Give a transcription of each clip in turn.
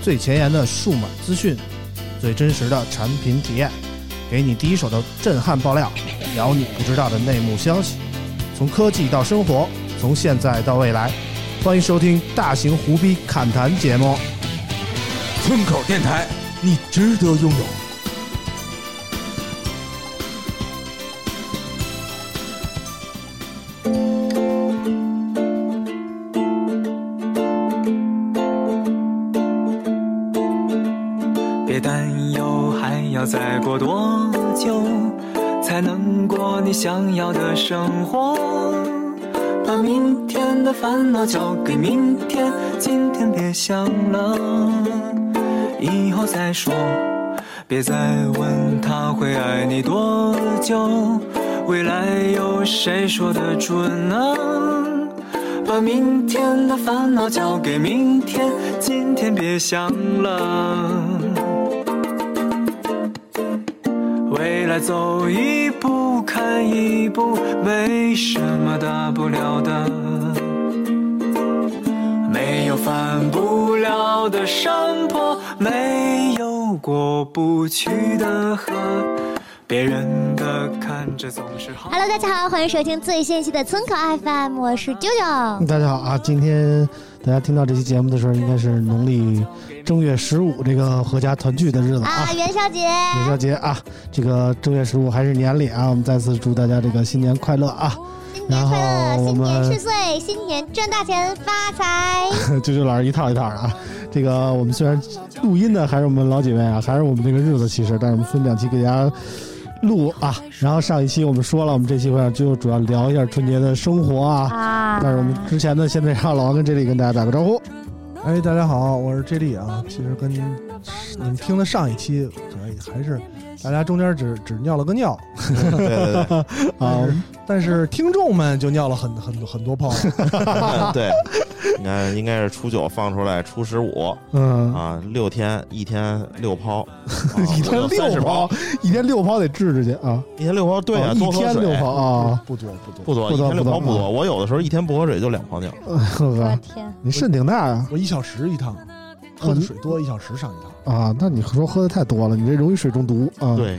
最前沿的数码资讯，最真实的产品体验，给你第一手的震撼爆料，聊你不知道的内幕消息。从科技到生活，从现在到未来，欢迎收听大型胡逼侃谈节目。 村口电台，你值得拥有。 别担忧，还要再过多久才能过你想要的生活？把明天的烦恼交给明天，今天别想了，以后再说。别再问他会爱你多久，未来有谁说得准呢？把明天的烦恼交给明天，今天别想了。未来走一步看一步，没什么大不了的，没有翻不了的山坡，没有过不去的河，别人的看着总是好。 Hello， 大家好，欢迎收听最新期的村口 FM， 我是啾啾。 大家好啊，今天大家听到这期节目的时候，应该是农历正月15这个合家团聚的日子啊， 元宵节， 元宵节啊，这个正月15还是年里啊，我们再次祝大家这个新年快乐啊！ 新年快乐，新年10岁，新年赚大钱发财。 啾啾老师一套一套的啊，这个我们虽然录音的还是我们老几位啊，还是我们这个日子，其实，但是我们分2期给大家录啊。然后上一期我们说了，我们这期会就主要聊一下春节的生活啊。但是我们之前呢，现在让老王跟这里跟大家打个招呼。 哎，大家好，我是 J 莉啊。其实跟你们听的上一期，还是大家中间只尿了个尿， 对啊，但是听众们就尿了很多泡。 对，你看应该是初9放出来，初15，啊，6天1天6泡， 一天6泡，一天6泡得治去啊， 一天6泡，对啊， 一天6泡啊， 不多， 一天6泡不多。我有的时候一天不喝水就2泡尿。 我天， 你肾挺大啊！ 我1小时一趟，喝的水多，1小时上一趟啊。那你说喝的太多了，你这容易水中毒啊。 对，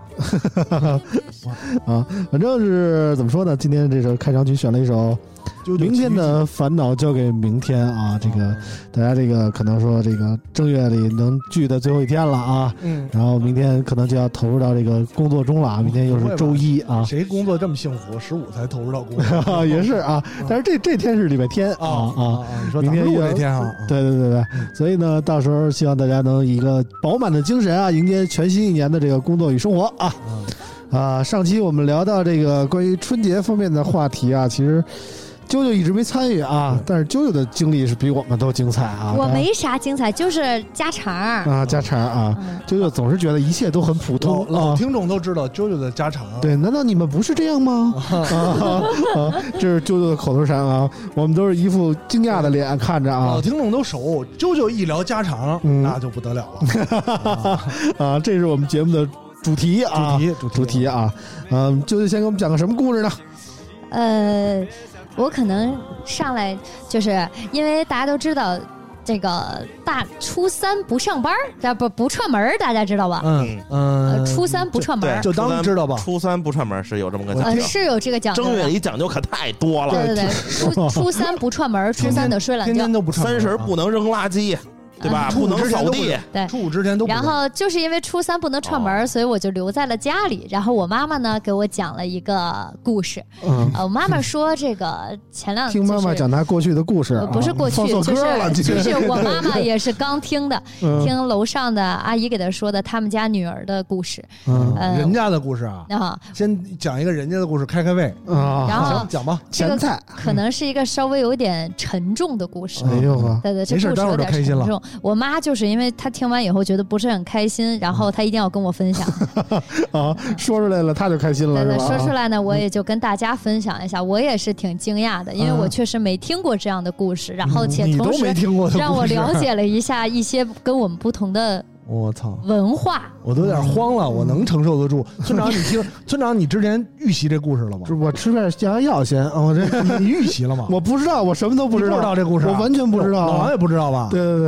啊，反正是怎么说呢？今天这首开场曲选了一首明天的烦恼交给明天啊，这个大家这个可能说这个正月里能聚的最后一天了啊，然后明天可能就要投入到这个工作中了啊，明天又是周一啊， 谁工作这么幸福？15才投入到工作也是啊，但是这天是礼拜天啊， 你说明天这天啊， 对，所以呢，到时候希望大家能以一个饱满的精神啊，迎接全新一年的这个工作与生活啊。上期我们聊到这个关于春节方面的话题啊，其实啾啾一直没参与啊，但是啾啾的经历是比我们都精彩啊。 我没啥精彩，就是家常啊，家常啊。啾啾总是觉得一切都很普通， 老听众都知道啾啾的家常。 对，难道你们不是这样吗？这是啾啾的口头禅啊，我们都是一副惊讶的脸看着啊。 老听众都熟，啾啾一聊家常，那就不得了了啊！这是我们节目的主题啊，主题啊。啾啾先给我们讲个什么故事呢？ 我可能上来就是因为大家都知道这个初3不上班，不串门，大家知道吧？初3不串门， 就当知道吧。 初3不串门是有这么个讲究， 是有这个讲究。 正月里讲究可太多了。 对，初3不串门，初3得睡懒觉， 天天都不串门。 30不能扔垃圾。对吧？不能扫地。 对， 初5之前都不能。 然后就是因为初3不能串门，所以我就留在了家里。然后我妈妈呢给我讲了一个故事。我妈妈说这个前两听妈妈讲她过去的故事， 不是过去，就是我妈妈也是刚听的，听楼上的阿姨给她说的他们家女儿的故事。 人家的故事啊，先讲一个人家的故事，开胃啊。然后讲吧， 前菜可能是一个稍微有点沉重的故事。 哎呦呵， 对，这故事有点沉重。我妈就是因为她听完以后觉得不是很开心，然后她一定要跟我分享啊，说出来了她就开心了。 对，说出来呢，我也就跟大家分享一下，我也是挺惊讶的，因为我确实没听过这样的故事，然后且同时让我了解了一下一些跟我们不同的。 我操， 文化我都有点慌了，我能承受得住。村长，你听，村长，你之前预习这故事了吗？ 我吃点降压药先。 你预习了吗？ 我不知道，我什么都不知道。 不知道这故事， 我完全不知道。 老王也不知道吧？ 对。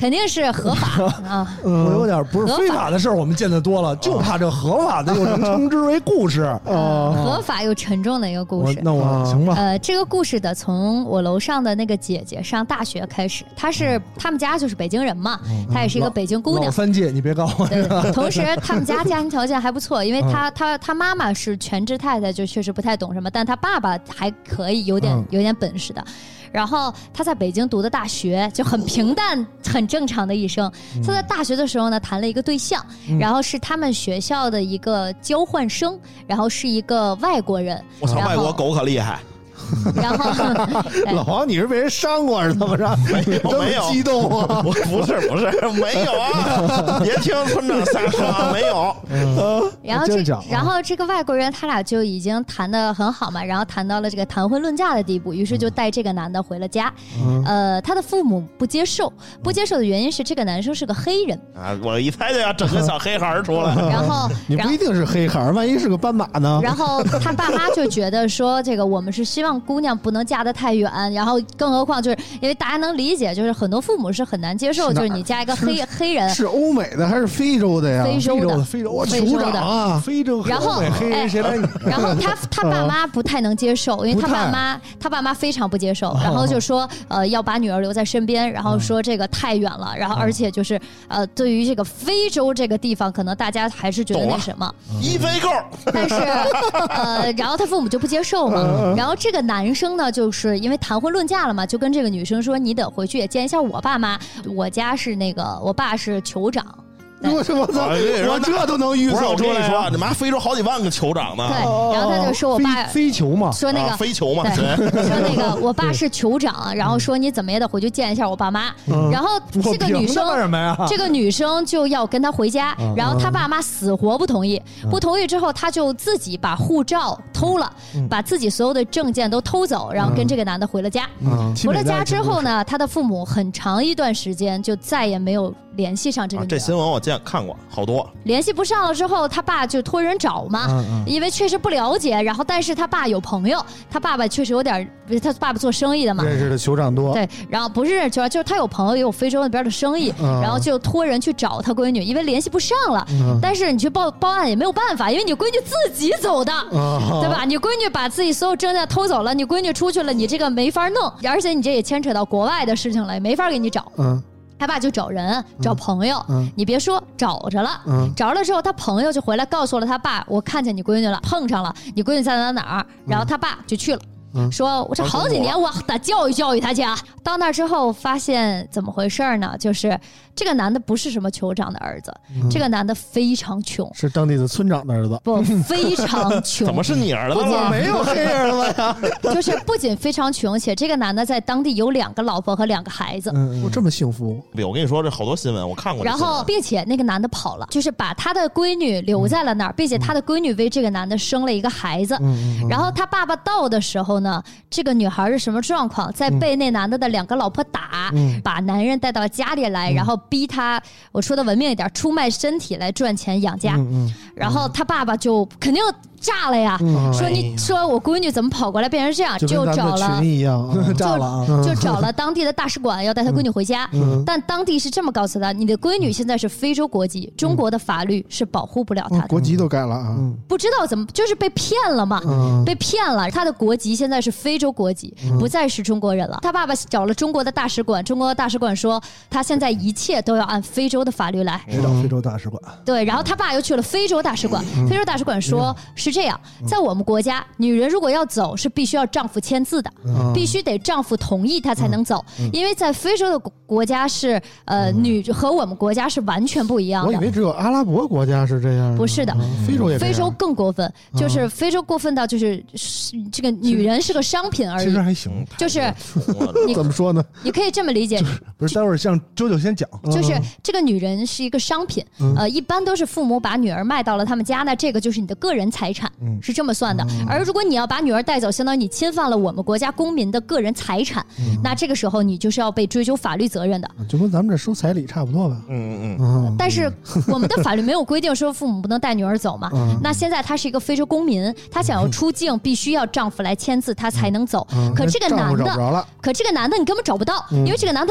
肯定是合法啊。 我有点不是非法的事儿，我们见得多了，就怕这合法的又能称之为故事。 合法又沉重的一个故事。 那我行吧。 这个故事的从我楼上的那个姐姐上大学开始，他们家就是北京人嘛，她也是一个北京姑娘。 老三届，你别告我。 对，同时他们家庭条件还不错，因为他妈妈是全职太太，就确实不太懂什么，但他爸爸还可以，有点本事的。然后他在北京读的大学，就很平淡很正常的一生。他在大学的时候呢，谈了一个对象，然后是他们学校的一个交换生，然后是一个外国人。 我操，外国狗可厉害。 然后老黄，你是被人伤过是怎么着？ 没有激动啊！ 不是，没有啊！别听村长瞎说啊，没有。 然后这个外国人他俩就已经谈得很好嘛，然后谈到了这个谈婚论嫁的地步，于是就带这个男的回了家。他的父母不接受的原因是这个男生是个黑人啊！我一猜就要整个小黑孩出来。 然后你不一定是黑孩，万一是个斑马呢？ 然后他爸妈就觉得说，这个我们是希望姑娘不能嫁得太远，然后更何况就是因为大家能理解，就是很多父母是很难接受，就是你嫁一个黑人。 是欧美的还是非洲的呀？ 非洲的， 我酋长啊， 非洲。 然后黑人谁来？ 然后他爸妈不太能接受，因为他爸妈非常不接受，然后就说要把女儿留在身边，然后说这个太远了，然后而且就是对于这个非洲这个地方，可能大家还是觉得那什么一非够， 但是然后他父母就不接受嘛，然后这个男生呢，就是因为谈婚论嫁了嘛，就跟这个女生说，你得回去也见一下我爸妈，我家是我爸是酋长。 我操！我这都能预测出来。 我跟你说，你妈非洲好几万个酋长呢。 对，然后他就说我爸非酋嘛， 说那个非酋嘛， 说那个我爸是酋长，然后说你怎么也得回去见一下我爸妈。然后这个女生什么呀？ 这个女生就要跟他回家，然后他爸妈死活不同意。不同意之后，他就自己把护照偷了，把自己所有的证件都偷走，然后跟这个男的回了家。回了家之后呢，他的父母很长一段时间就再也没有联系上这个女的。 这新闻我看过好多。 联系不上了之后，他爸就托人找嘛，因为确实不了解，然后但是他爸有朋友，他爸爸确实有点，他爸爸做生意的嘛， 认识的酋长多。 对，然后不是就是他有朋友也有非洲那边的生意，然后就托人去找他闺女，因为联系不上了，但是你去报案也没有办法，因为你闺女自己走的，对吧？你闺女把自己所有证件偷走了，你闺女出去了，你这个没法弄，而且你这也牵扯到国外的事情了，也没法给你找。他爸就找人找朋友，你别说找着了，找着了之后，他朋友就回来告诉了他爸，我看见你闺女了，碰上了，你闺女在哪儿，然后他爸就去了。说我这好几年我得教育教育他去啊。到那之后发现怎么回事呢？就是这个男的不是什么酋长的儿子，这个男的非常穷， 是当地的村长的儿子。 不，非常穷。 怎么是你儿子了？ 没有黑儿子呀。 就是不仅非常穷，且这个男的在当地有2个老婆和2个孩子。 我这么幸福。 我跟你说，这好多新闻我看过。 然后，并且那个男的跑了，就是把他的闺女留在了那儿，并且他的闺女为这个男的生了一个孩子。然后他爸爸到的时候呢，这个女孩是什么状况？在被那男的的2个老婆打，把男人带到家里来，然后逼他，我说的文明一点，出卖身体来赚钱养家。然后他爸爸就肯定炸了呀，说我闺女怎么跑过来变成这样，就找了群一样，炸了， 就找了当地的大使馆要带他闺女回家，但当地是这么告诉他，你的闺女现在是非洲国籍，中国的法律是保护不了她的， 国籍都改了啊， 不知道怎么就是被骗了嘛，被骗了，他的国籍现在是非洲国籍，不再是中国人了。他爸爸找了中国的大使馆，中国的大使馆说他现在一切都要按非洲的法律来， 知道非洲大使馆。 对，然后他爸又去了非洲大使馆，非洲大使馆说是这样，在我们国家，女人如果要走是必须要丈夫签字的，必须得丈夫同意她才能走，因为在非洲的国家是女和我们国家是完全不一样的。 我以为只有阿拉伯国家是这样， 不是的， 非洲也非洲更过分，就是非洲过分到就是这个女人是个商品而已。 其实还行， 就是怎么说呢？ 你可以这么理解， 不是待会儿像啾啾先讲， 就是这个女人是一个商品，一般都是父母把女儿卖到了他们家，那这个就是你的个人财产，是这么算的。而如果你要把女儿带走，相当于你侵犯了我们国家公民的个人财产，那这个时候你就是要被追究法律责任的， 就跟咱们这收彩礼差不多吧。 但是我们的法律没有规定说父母不能带女儿走嘛。那现在他是一个非洲公民，他想要出境必须要丈夫来签字他才能走。可这个男的你根本找不到，因为这个男的早跑。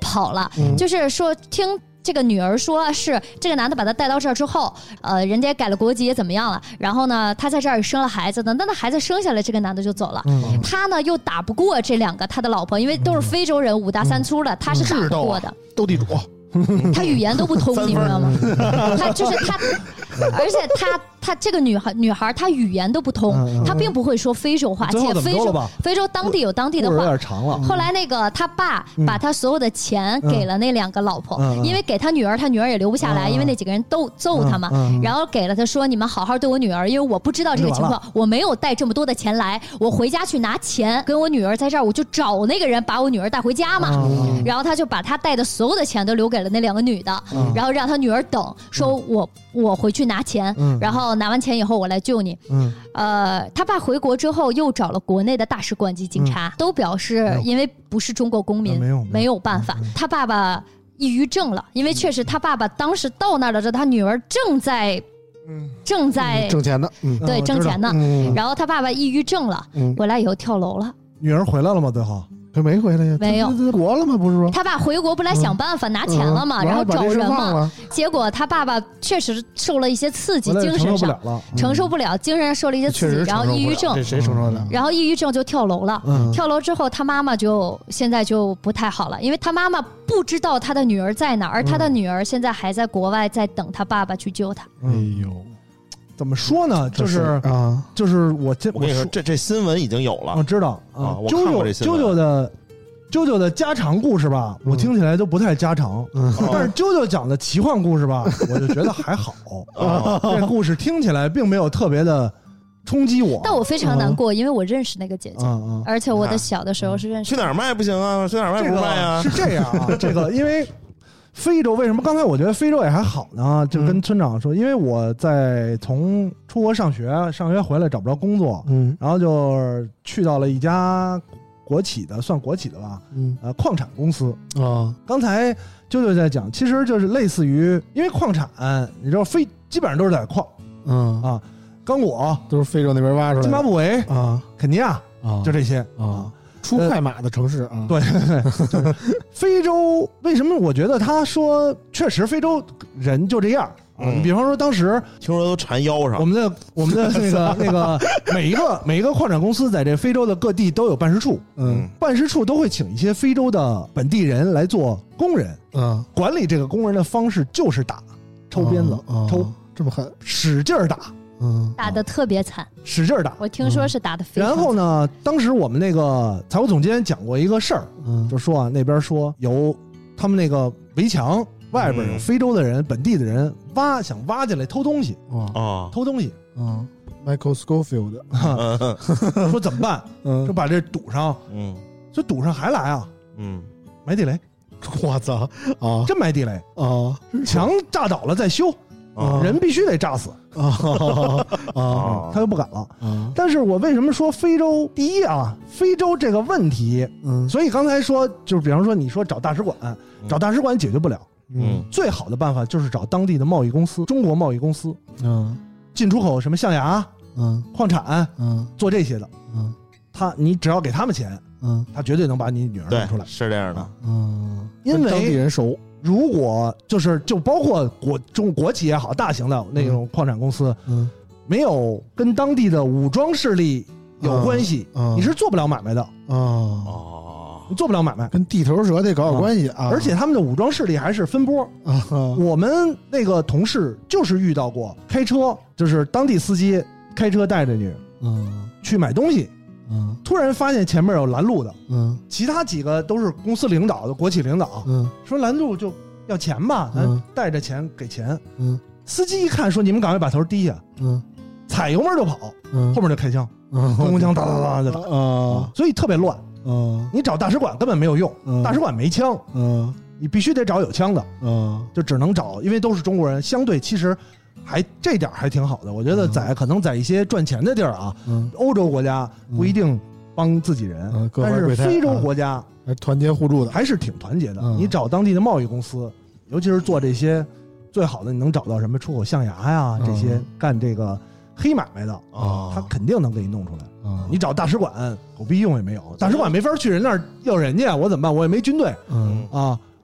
好了，就是说听这个女儿说是这个男的把她带到这儿之后，人家也改了国籍也怎么样了，然后呢他在这儿生了孩子，等那孩子生下来，这个男的就走了，他呢又打不过这两个他的老婆，因为都是非洲人，5大3粗的，他是打不过的， 斗地主。 他语言都不通，你知道吗？他就是他，而且他这个女孩，她语言都不通，她并不会说非洲话，且非洲当地有当地的话。 有点长了。 后来那个他爸把他所有的钱给了那2个老婆，因为给他女儿，他女儿也留不下来，因为那几个人都揍他嘛。然后给了他说：“你们好好对我女儿，因为我不知道这个情况，我没有带这么多的钱来，我回家去拿钱，跟我女儿在这儿，我就找那个人把我女儿带回家嘛。”然后他就把他带的所有的钱都留给了那2个女的，然后让他女儿等，说我回去拿钱，然后拿完钱以后我来救你。他爸回国之后又找了国内的大使馆及警察，都表示因为不是中国公民，没有办法。他爸爸抑郁症了，因为确实他爸爸当时到那儿的时候，他女儿正在挣钱呢， 对，挣钱呢。然后他爸爸抑郁症了，回来以后跳楼了。 女儿回来了吗？最后？ 他没回来呀， 没有国了吗？不是说他爸回国不来想办法拿钱了嘛，然后找人嘛，结果他爸爸确实受了一些刺激，精神上承受不了，精神上受了一些刺激，然后抑郁症， 这谁承受的？ 然后抑郁症就跳楼了，跳楼之后他妈妈现在就不太好了，因为他妈妈不知道他的女儿在哪，而他的女儿现在还在国外，在等他爸爸去救他。 哎呦。 怎么说呢？就是我跟你说，这新闻已经有了， 我知道啊。我看过这新闻。啾啾的家常故事吧，我听起来都不太家常，但是啾啾讲的奇幻故事吧，我就觉得还好。这故事听起来并没有特别的冲击我， 但我非常难过，因为我认识那个姐姐，而且我的小的时候是认识。 去哪儿卖不行啊？去哪儿卖不卖啊？ 是这样啊，这个因为。非洲为什么刚才我觉得非洲也还好呢？就跟村长说，因为我在从出国上学回来找不着工作，然后就去到了一家国企的，算国企的吧，矿产公司啊。刚才啾啾在讲，其实就是类似于，因为矿产，你知道基本上都是在矿，刚果都是非洲那边挖出来的， 津巴布韦啊，肯尼亚啊，就这些啊。 出快马的城市啊， 对，就是非洲为什么我觉得他说确实非洲人就这样啊？你比方说当时听说都缠腰上， 我们的那个每一个矿产公司在这非洲的各地都有办事处，办事处都会请一些非洲的本地人来做工人，管理这个工人的方式就是打，抽鞭子，抽这么狠， 使劲打。 打得特别惨， 使劲打。 我听说是打得非常惨。 然后呢，当时我们那个财务总监讲过一个事儿，就说啊，那边说有他们那个围墙外边有非洲的人、本地的人想挖进来偷东西偷东西 Michael Scofield 说怎么办？说把这堵上，说堵上还来啊，埋地雷， 我操啊， 真埋地雷啊，墙炸倒了再修。人必须得炸死他就不敢了。但是我为什么说非洲第一啊？非洲这个问题，所以刚才说就是比方说你说找大使馆解决不了，最好的办法就是找当地的贸易公司，中国贸易公司，进出口什么象牙，矿产，做这些的，你只要给他们钱，他绝对能把你女儿弄出来， 是这样的， 因为当地人熟。 如果就包括国企也好，大型的那种矿产公司，没有跟当地的武装势力有关系，你是做不了买卖的你做不了买卖， 跟地头蛇得搞关系啊！ 而且他们的武装势力还是分波。我们那个同事就是遇到过开车，就是当地司机开车带着你，去买东西，突然发现前面有拦路的，其他几个都是公司领导的国企领导，说拦路就要钱吧，咱带着钱给钱，司机一看说你们赶快把头低下，踩油门就跑，后面就开枪，冲锋枪哒哒哒就打，所以特别乱。你找大使馆根本没有用，大使馆没枪，你必须得找有枪的，就只能找，因为都是中国人，相对其实这点还挺好的。我觉得可能在一些赚钱的地儿啊，欧洲国家不一定帮自己人，但是非洲国家还团结互助的， 还是挺团结的。你找当地的贸易公司，尤其是做这些最好的，你能找到什么出口象牙呀，这些干这个黑买卖的，他肯定能给你弄出来。你找大使馆狗逼用也没有，大使馆没法去人那儿要人家，我怎么办？我也没军队，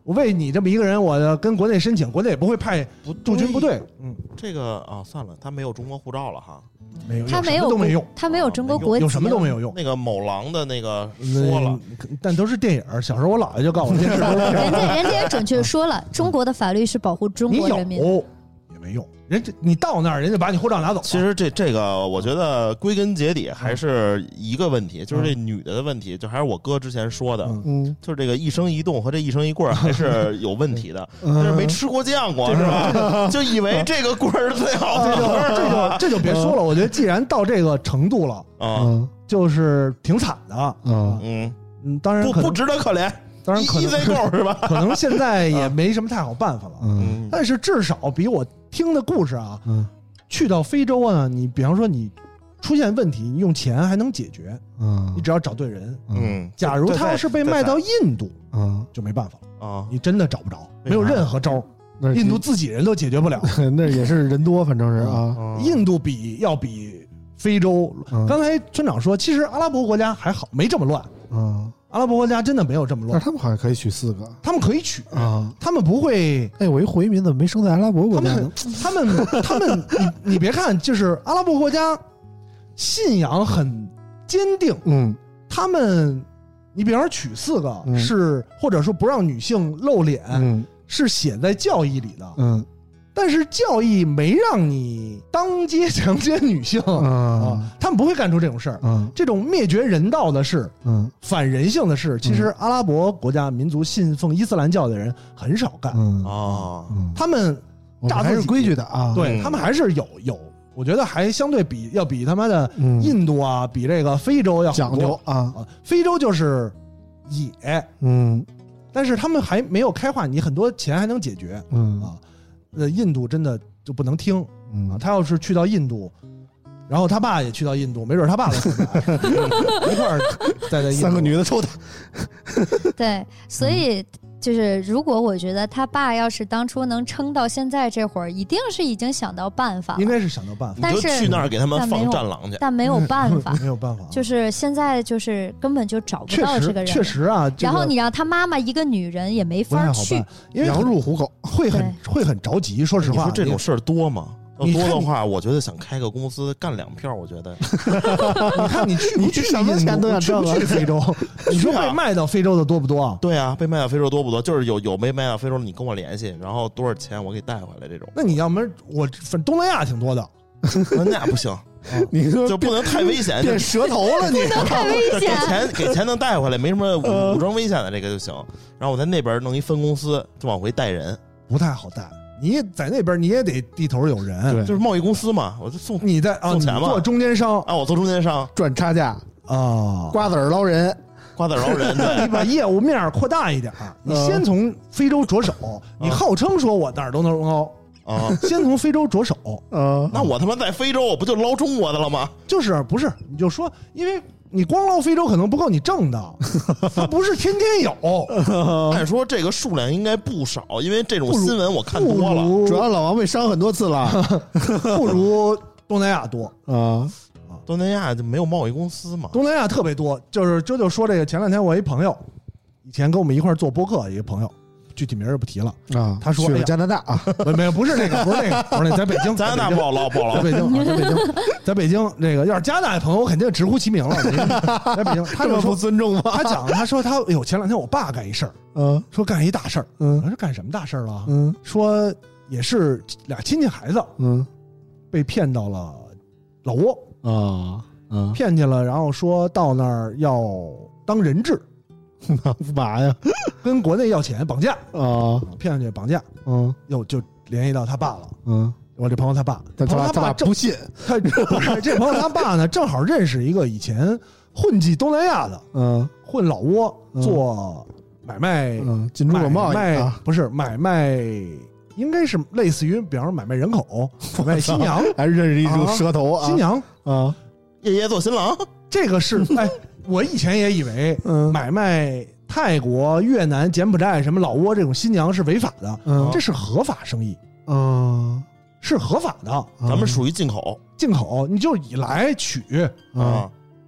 我为你这么一个人，我跟国内申请，国内也不会派驻军部队。 这个算了，他没有中国护照了哈。 没有， 他没有都没用， 他没有中国国籍， 有什么都没有用。 那个某狼的那个说了， 但都是电影。小时候我姥爷就告诉我，人家也准确说了，中国的法律是保护中国人民。 你有也没用，你到那儿，人家把你护照拿走。 其实这个，我觉得归根结底还是一个问题，就是这女的问题，就还是我哥之前说的，就是这个一生一动和这一生一棍还是有问题的，就是没吃过见过是吧？就以为这个棍儿是最好的， 这就别说了。我觉得既然到这个程度了，就是挺惨的，当然不值得可怜。 当然可能够是吧？ 可能现在也没什么太好办法了。但是至少比我听的故事啊，去到非洲啊，你比方说你出现问题，你用钱还能解决。你只要找对人。假如他要是被卖到印度，就没办法了。你真的找不着，没有任何招。印度自己人都解决不了。 那也是人多，反正是啊。 印度要比非洲。刚才村长说，其实阿拉伯国家还好，没这么乱。阿拉伯国家真的没有这么乱， 但是他们好像可以娶4个， 他们可以娶啊，他们不会。 我一回民怎么没生在阿拉伯国家呢？ 他们，你别看，就是阿拉伯国家信仰很坚定，他们，你比方说娶4个是，或者说不让女性露脸，是写在教义里的，但是教义没让你当街强奸女性他们不会干出这种事儿。这种灭绝人道的事，反人性的事，其实阿拉伯国家民族信奉伊斯兰教的人很少干他们还是规矩的啊。 对，他们还是有，我觉得还相对要比他妈的印度啊，比这个非洲要讲究啊。 非洲就是野，但是他们还没有开化，你很多钱还能解决印度真的就不能听他要是去到印度，然后他爸也去到印度，没准他爸都一块儿在印度。 3个女的抽他。 对，所以就是如果我觉得他爸要是当初能撑到现在这会儿，一定是已经想到办法了， 应该是想到办法。 但是你就去那儿给他们放战狼去， 但没有办法， 没有办法。 就是现在就是根本就找不到这个人， 确实啊。 然后你让他妈妈一个女人也没法去， 因为羊入虎口， 会很着急。说实话， 你说这种事儿多吗？要多的话，我觉得想开个公司干2票，我觉得。 你看你去不去什么钱都想挣去非洲？你说被卖到非洲的多不多啊？ 对啊，被卖到非洲多不多？就是有没卖到非洲的，你跟我联系，然后多少钱我给带回来这种。 那你要么我东南亚挺多的， 那不行。 你说就不能太危险， 变蛇头了，你不能太危险。 给钱能带回来，没什么武装危险的这个就行。然后我在那边弄一分公司，就往回带人， 不太好带。你在那边你也得地头有人， 就是贸易公司嘛，我就送你在送钱嘛， 做中间商我做中间商赚差价瓜子儿捞人， 对， 你把业务面扩大一点，你先从非洲着手，你号称说我哪儿都能捞先从非洲着手那我他妈在非洲我不就捞中国的了吗？ 就是不是你就说，因为你光捞非洲可能不够你挣的，它不是天天有。 按说这个数量应该不少，因为这种新闻我看多了。 主要老王被伤很多次了， 不如东南亚多东南亚就没有贸易公司嘛？ 东南亚特别多，就是就说这个，前2天我一朋友，以前跟我们一块做播客一个朋友。具体名儿也不提了他说去加拿大不是那个，在北京， 加拿大不好捞， 在北京这个要是加拿大的朋友，我肯定直呼其名了。在北京，他这么不尊重吗？ 他说前2天我爸干一事儿，说干一大事儿，我说干什么大事儿了？说也是俩亲戚孩子，被骗到了老挝骗去了，然后说到那儿要当人质。 干嘛呀？ 跟国内要钱绑架骗上去绑架，又就联系到他爸了。我这朋友他爸不信， 这朋友他爸呢，正好认识一个以前混迹东南亚的，混老挝做买卖， 进出口贸易不是买卖，应该是类似于，比方说买卖人口，买卖新娘， 还是认识一种蛇头新娘夜夜做新郎， 这个是我以前也以为买卖泰国、越南、柬埔寨什么老挝这种新娘是违法的，这是合法生意，是合法的。 咱们属于进口， 你就以来取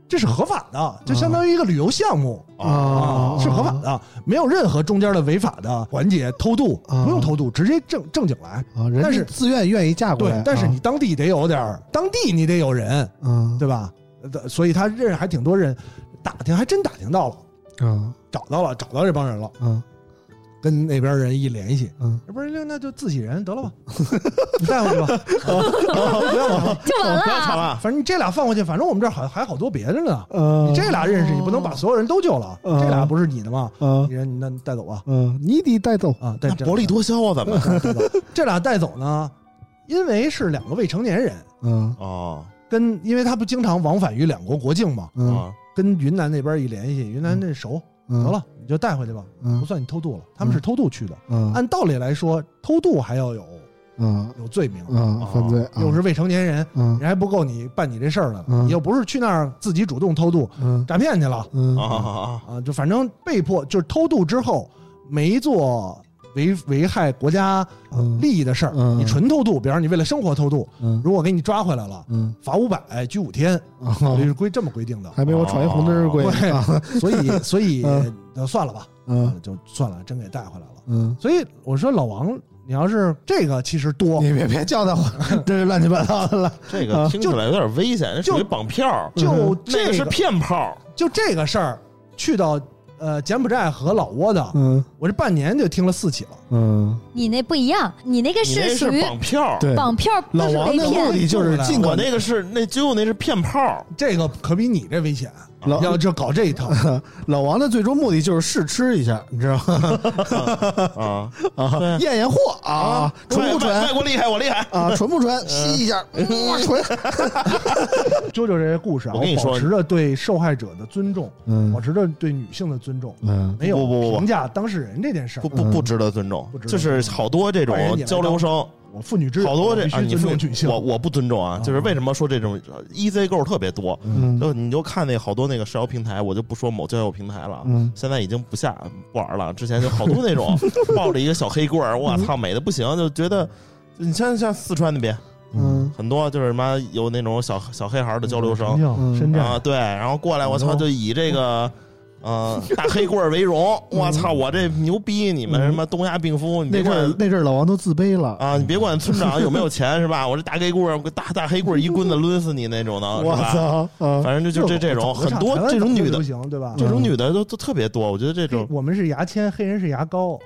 这是合法的，就相当于一个旅游项目是合法的，没有任何中间的违法的环节，偷渡不用偷渡，直接正经来但是自愿意嫁过来， 对，但是你当地得有点，当地你得有人，对吧？所以他认识还挺多人，打听还真打听到了，找到这帮人了，跟那边人一联系，这不是那就自己人得了吧，你带回去吧，不要抢了， 就完了， 不要抢了， 反正你这俩放回去，反正我们这儿还好多别的呢，你这俩认识，你不能把所有人都救了，这俩不是你的吗？你人你那带走吧， 你得带走啊， 那薄利多销啊，咱们这俩带走呢，因为是2个未成年人，因为他不经常往返于2国国境嘛，跟云南那边一联系，云南那熟。得了，你就带回去吧，不算你偷渡了。他们是偷渡去的，按道理来说，偷渡还要有罪名， 犯罪， 又是未成年人，人还不够你办你这事儿的，你又不是去那儿自己主动偷渡，诈骗去了，就反正被迫就是偷渡之后没做危害国家利益的事儿，你纯偷渡，比方你为了生活偷渡，如果给你抓回来了，罚500，拘5天，法律是这么规定的， 还没我闯一红灯规， 所以就算了吧，就算了，真给带回来了，所以我说老王，你要是这个其实多， 你别叫他，这是乱七八糟的了， 这个听起来有点危险，这属于绑票， 就这个是骗炮， 就这个事儿去到。柬埔寨和老挝的，我这半年就听了4起了。 你那不一样，你那个是属于绑票， 绑票。 老王的目的就是尽管那个是那就那是骗炮， 这个可比你这危险。要就搞这一套， 老王的最终目的就是试吃一下，你知道吗？验货啊，纯不纯？ 外国厉害，我厉害啊，纯不纯？吸一下，纯。 啾啾这些故事啊，我保持着对受害者的尊重，保持着对女性的尊重，没有评价当事人这件事儿， 不值得尊重，就是好多这种交流生。 我妇女之友好多这你尊重女性， 我不尊重啊！就是为什么说这种 easy go 特别多？就你就看那好多那个社交平台，我就不说某交友平台了，现在已经不玩了。之前就好多那种抱着一个小黑棍儿，我操，美的不行，就觉得你像四川那边，很多就是妈有那种小黑孩的交流生啊，对，然后过来，我操，就以这个。大黑棍为荣，我操，我这牛逼！你们什么东亚病夫？你那阵老王都自卑了啊！你别管村长有没有钱是吧？我这大黑棍，大黑棍一棍子抡死你那种的， 我操！ 反正就这种很多这种女的， 对吧？ 这种女的都特别多，我觉得这种我们是牙签，黑人是牙膏。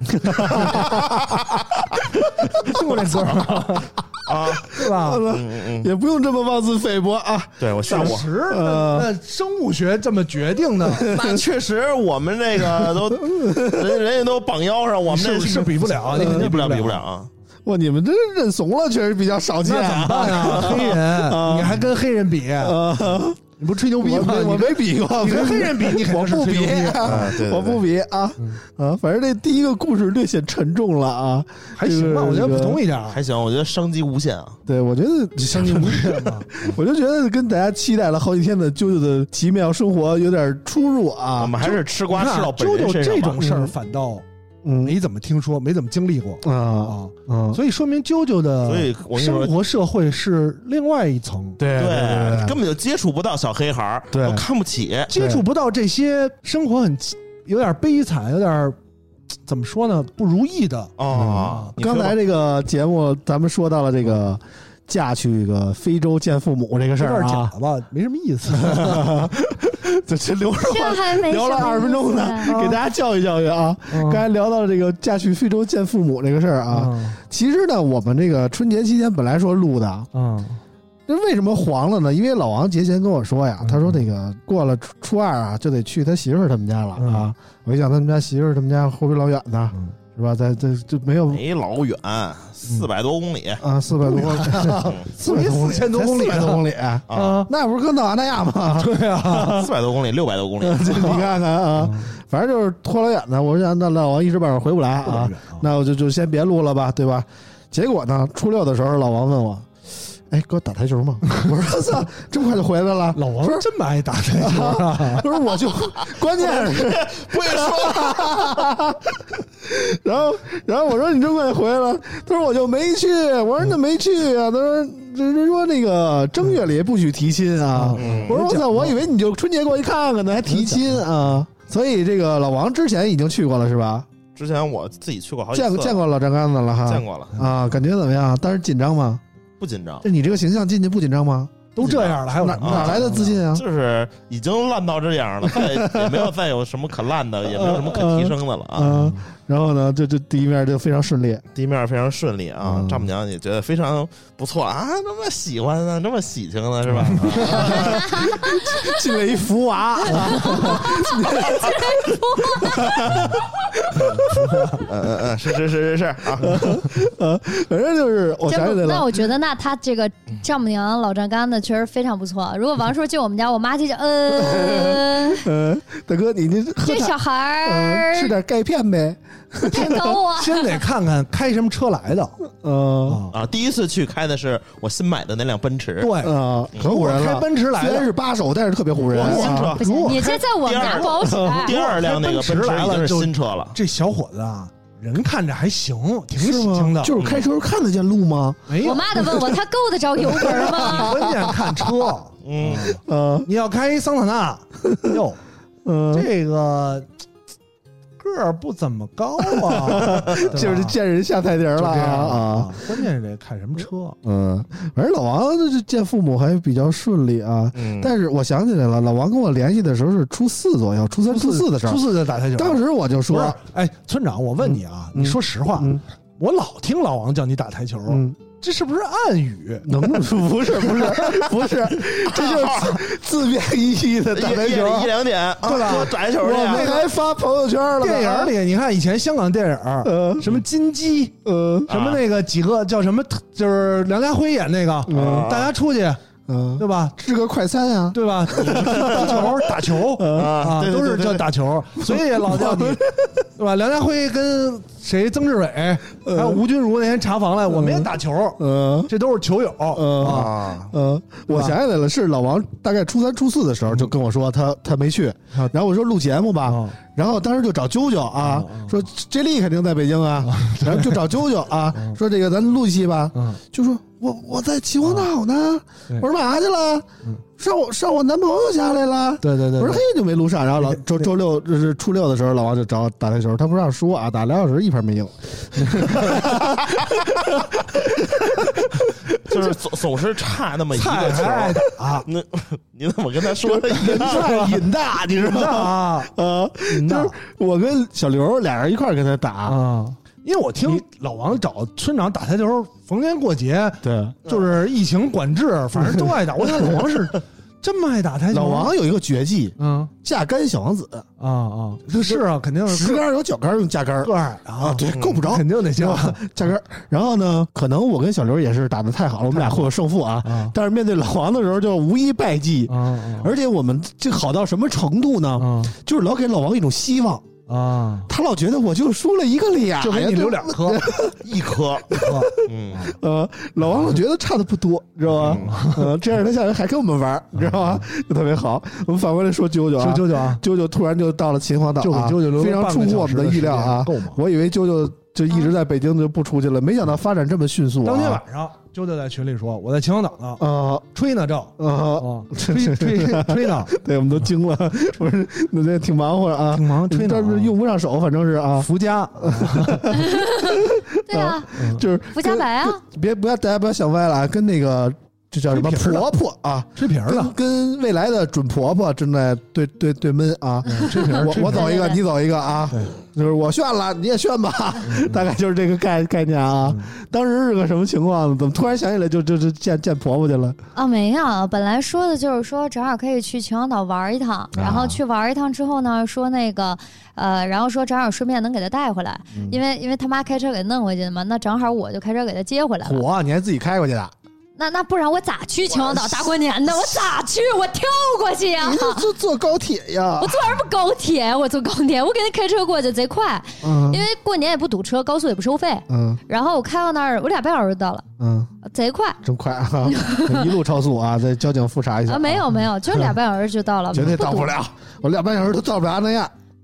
听过这歌吗？啊，对吧？ 也不用这么妄自菲薄啊。 对我确实，那生物学这么决定的， 那确实我们这个都人家都绑腰上，我们这是比不了，你比不了啊！ 哇，你们这认怂了，确实比较少见， 那怎么办啊？黑人，你还跟黑人比？你不吹牛逼吗？ 我没比过， 你跟黑人比，你我不比，我不比啊反正这第一个故事略显沉重了啊， 还行吧，我觉得普通一点， 还行，我觉得商机无限啊。 对，我觉得商机无限嘛， 我就觉得跟大家期待了好几天的啾啾的奇妙生活有点出入啊。 我们还是吃瓜吃到本人身上吧。 啾啾这种事儿反倒。没怎么听说，没怎么经历过所以说明啾啾的生活社会是另外一层， 对， 根本就接触不到小黑孩， 对， 都看不起， 接触不到这些生活有点悲惨，有点怎么说呢，不如意的啊。 刚才这个节目咱们说到了这个嫁去个非洲见父母这个事儿假的吧，没什么意思。 这聊了20分钟呢，给大家教育教育啊。刚才聊到了这个嫁去非洲见父母这个事儿啊，其实呢，我们这个春节期间本来说录的，这为什么黄了呢？因为老王节前跟我说呀，他说那个过了初2啊，就得去他媳妇儿他们家了啊。我一想，他们家媳妇儿他们家会不会老远呢？是吧？在这就没老远，400多公里啊，400多公里，4000多公里，400多公里啊，那不是跟哪亚吗？ 对啊 ，400多公里，600多公里， 你看看啊，反正就是拖老远的。我想那老王一时半会儿回不来啊，那我就先别录了吧，对吧？结果呢，初6的时候，老王问我。哎，给我打台球吗？我说操，这么快就回来了。 老王说这么爱打台球啊？ 他说我就关键是不会说。 然后我说你这么快回来了？他说我就没去。我说那没去啊。他说人说那个正月里不许提亲啊。我说我操，我以为你就春节过去看看呢，还提亲啊。所以这个老王之前已经去过了是吧？ 之前我自己去过好几次， 见过老张杆子了哈， 见过了啊，感觉怎么样？当时紧张吗？ 不紧张。 这你这个形象进去不紧张吗？ 都这样了，还有哪来的自信啊？ 就是已经烂到这样了，也没有再有什么可烂的，也没有什么可提升的了啊。 然后呢，这第一面就非常顺利， 第一面非常顺利啊。丈母娘也觉得非常不错啊，这么喜欢啊，这么喜庆的是吧？ 进了一福娃， 是啊， 反正就是我想起来了。 那我觉得，那他这个丈母娘老丈杆的确实非常不错。如果王叔进我们家，我妈就大哥，你这小孩儿吃点钙片呗。 太高啊！ 先得看看开什么车来的。 第一次去开的是我新买的那辆奔驰。 对可唬人了。 开奔驰来的， 虽然是8手，但是特别唬人。 新车， 不行，你这在我们家不好使。 第二辆那个奔驰来了，是新车了。 这小伙子啊，人看着还行，挺喜庆的。 就是开车看得见路吗？ 没有。 我妈得问我，他够得着油门吗？ 关键看车。你要开一桑塔纳，哟，这个。个儿不怎么高啊， 就是见人下菜碟了啊！ 关键是得看什么车。 反正老王见父母还比较顺利啊。但是我想起来了，老王跟我联系的时候是初4左右，初3、初4的时候， 初4就打台球。 当时我就说：“ 哎，村长，我问你啊，你说实话，我老听老王叫你打台球。”这是不是暗语？ 不是，这就是自编一期的打台球 1、2点， 对吧？ 打台球去， 我们还发朋友圈了。 电影里，你看以前香港电影，什么金鸡，什么那个几个叫什么，就是梁家辉演那个，大家出去。对吧？ 吃个快餐呀， 对吧？打球啊，都是叫打球，所以老叫你，对吧？梁家辉跟谁？曾志伟还有吴君如那天查房来，我们也打球，这都是球友我想起来了，是老王大概初3、初4的时候就跟我说他没去，然后我说录节目吧，然后当时就找啾啾啊，说这力肯定在北京啊，然后就找啾啾啊，说这个咱录一期吧，就说。我在秦皇岛呢，我说嘛去了？上我男朋友家来了。 对， 我说嘿就没录上，然后周六就是初6的时候，老王就找我打台球，他不让说啊，打2小时一盘没赢。 就是总是差那么一个球啊！那你怎么跟他说的瘾大，你知道吗？就是我跟小刘俩人一块跟他打啊。 因为我听老王找村长打台球，逢年过节，对，就是疫情管制，反正都爱打。我看老王是这么爱打台球。 老王有一个绝技，架杆小王子是啊，肯定是 10杆有9杆用架杆， 个矮啊， 对，够不着， 肯定得行架杆。然后呢，可能我跟小刘也是打得太好了，我们俩会有胜负啊。但是面对老王的时候就无一败绩，而且我们这好到什么程度呢？就是老给老王一种希望。他老觉得我就输了1个俩， 就给你留2颗 ，1颗， 老王老觉得差的不多，知道吧？这样他下来还跟我们玩，你知道吧？就特别好。我们反过来说啾啾啊，啾啾突然就到了秦皇岛啊，非常出乎我们的意料啊！我以为啾啾就一直在北京就不出去了，没想到发展这么迅速。 当天晚上，啾啾在群里说：“我在秦皇岛呢，吹呢，这吹呢。” 对，我们都惊了，不是那这挺忙活啊， 挺忙，吹呢， 但是用不上手，反正是啊， 福家。 对啊， 就是福家白啊！ 大家不要想歪了啊，跟那个。这叫什么婆婆啊？ 吹瓶了， 跟未来的准婆婆正在对闷啊！ 吹瓶， 我走一个，你走一个啊！就是我炫了，你也炫吧，大概就是这个概念啊。当时是个什么情况呢？怎么突然想起来就见婆婆去了？ 没有，本来说的就是说正好可以去秦皇岛玩一趟，然后去玩一趟之后呢，说那个然后说正好顺便能给他带回来，因为他妈开车给弄回去的嘛，那正好我就开车给他接回来了。 我你还自己开过去的？ 那不然我咋去秦皇岛大过年的？我咋去？我跳过去呀！ 你坐高铁呀？ 我坐什么高铁？我坐高铁，我给他开车过去贼快，因为过年也不堵车，高速也不收费。然后我开到那儿，我2半小时就到了。贼快， 真快啊！一路超速啊！在交警复查一下。 没有，就2半小时就到了， 绝对到不了。我2半小时都到不了那样。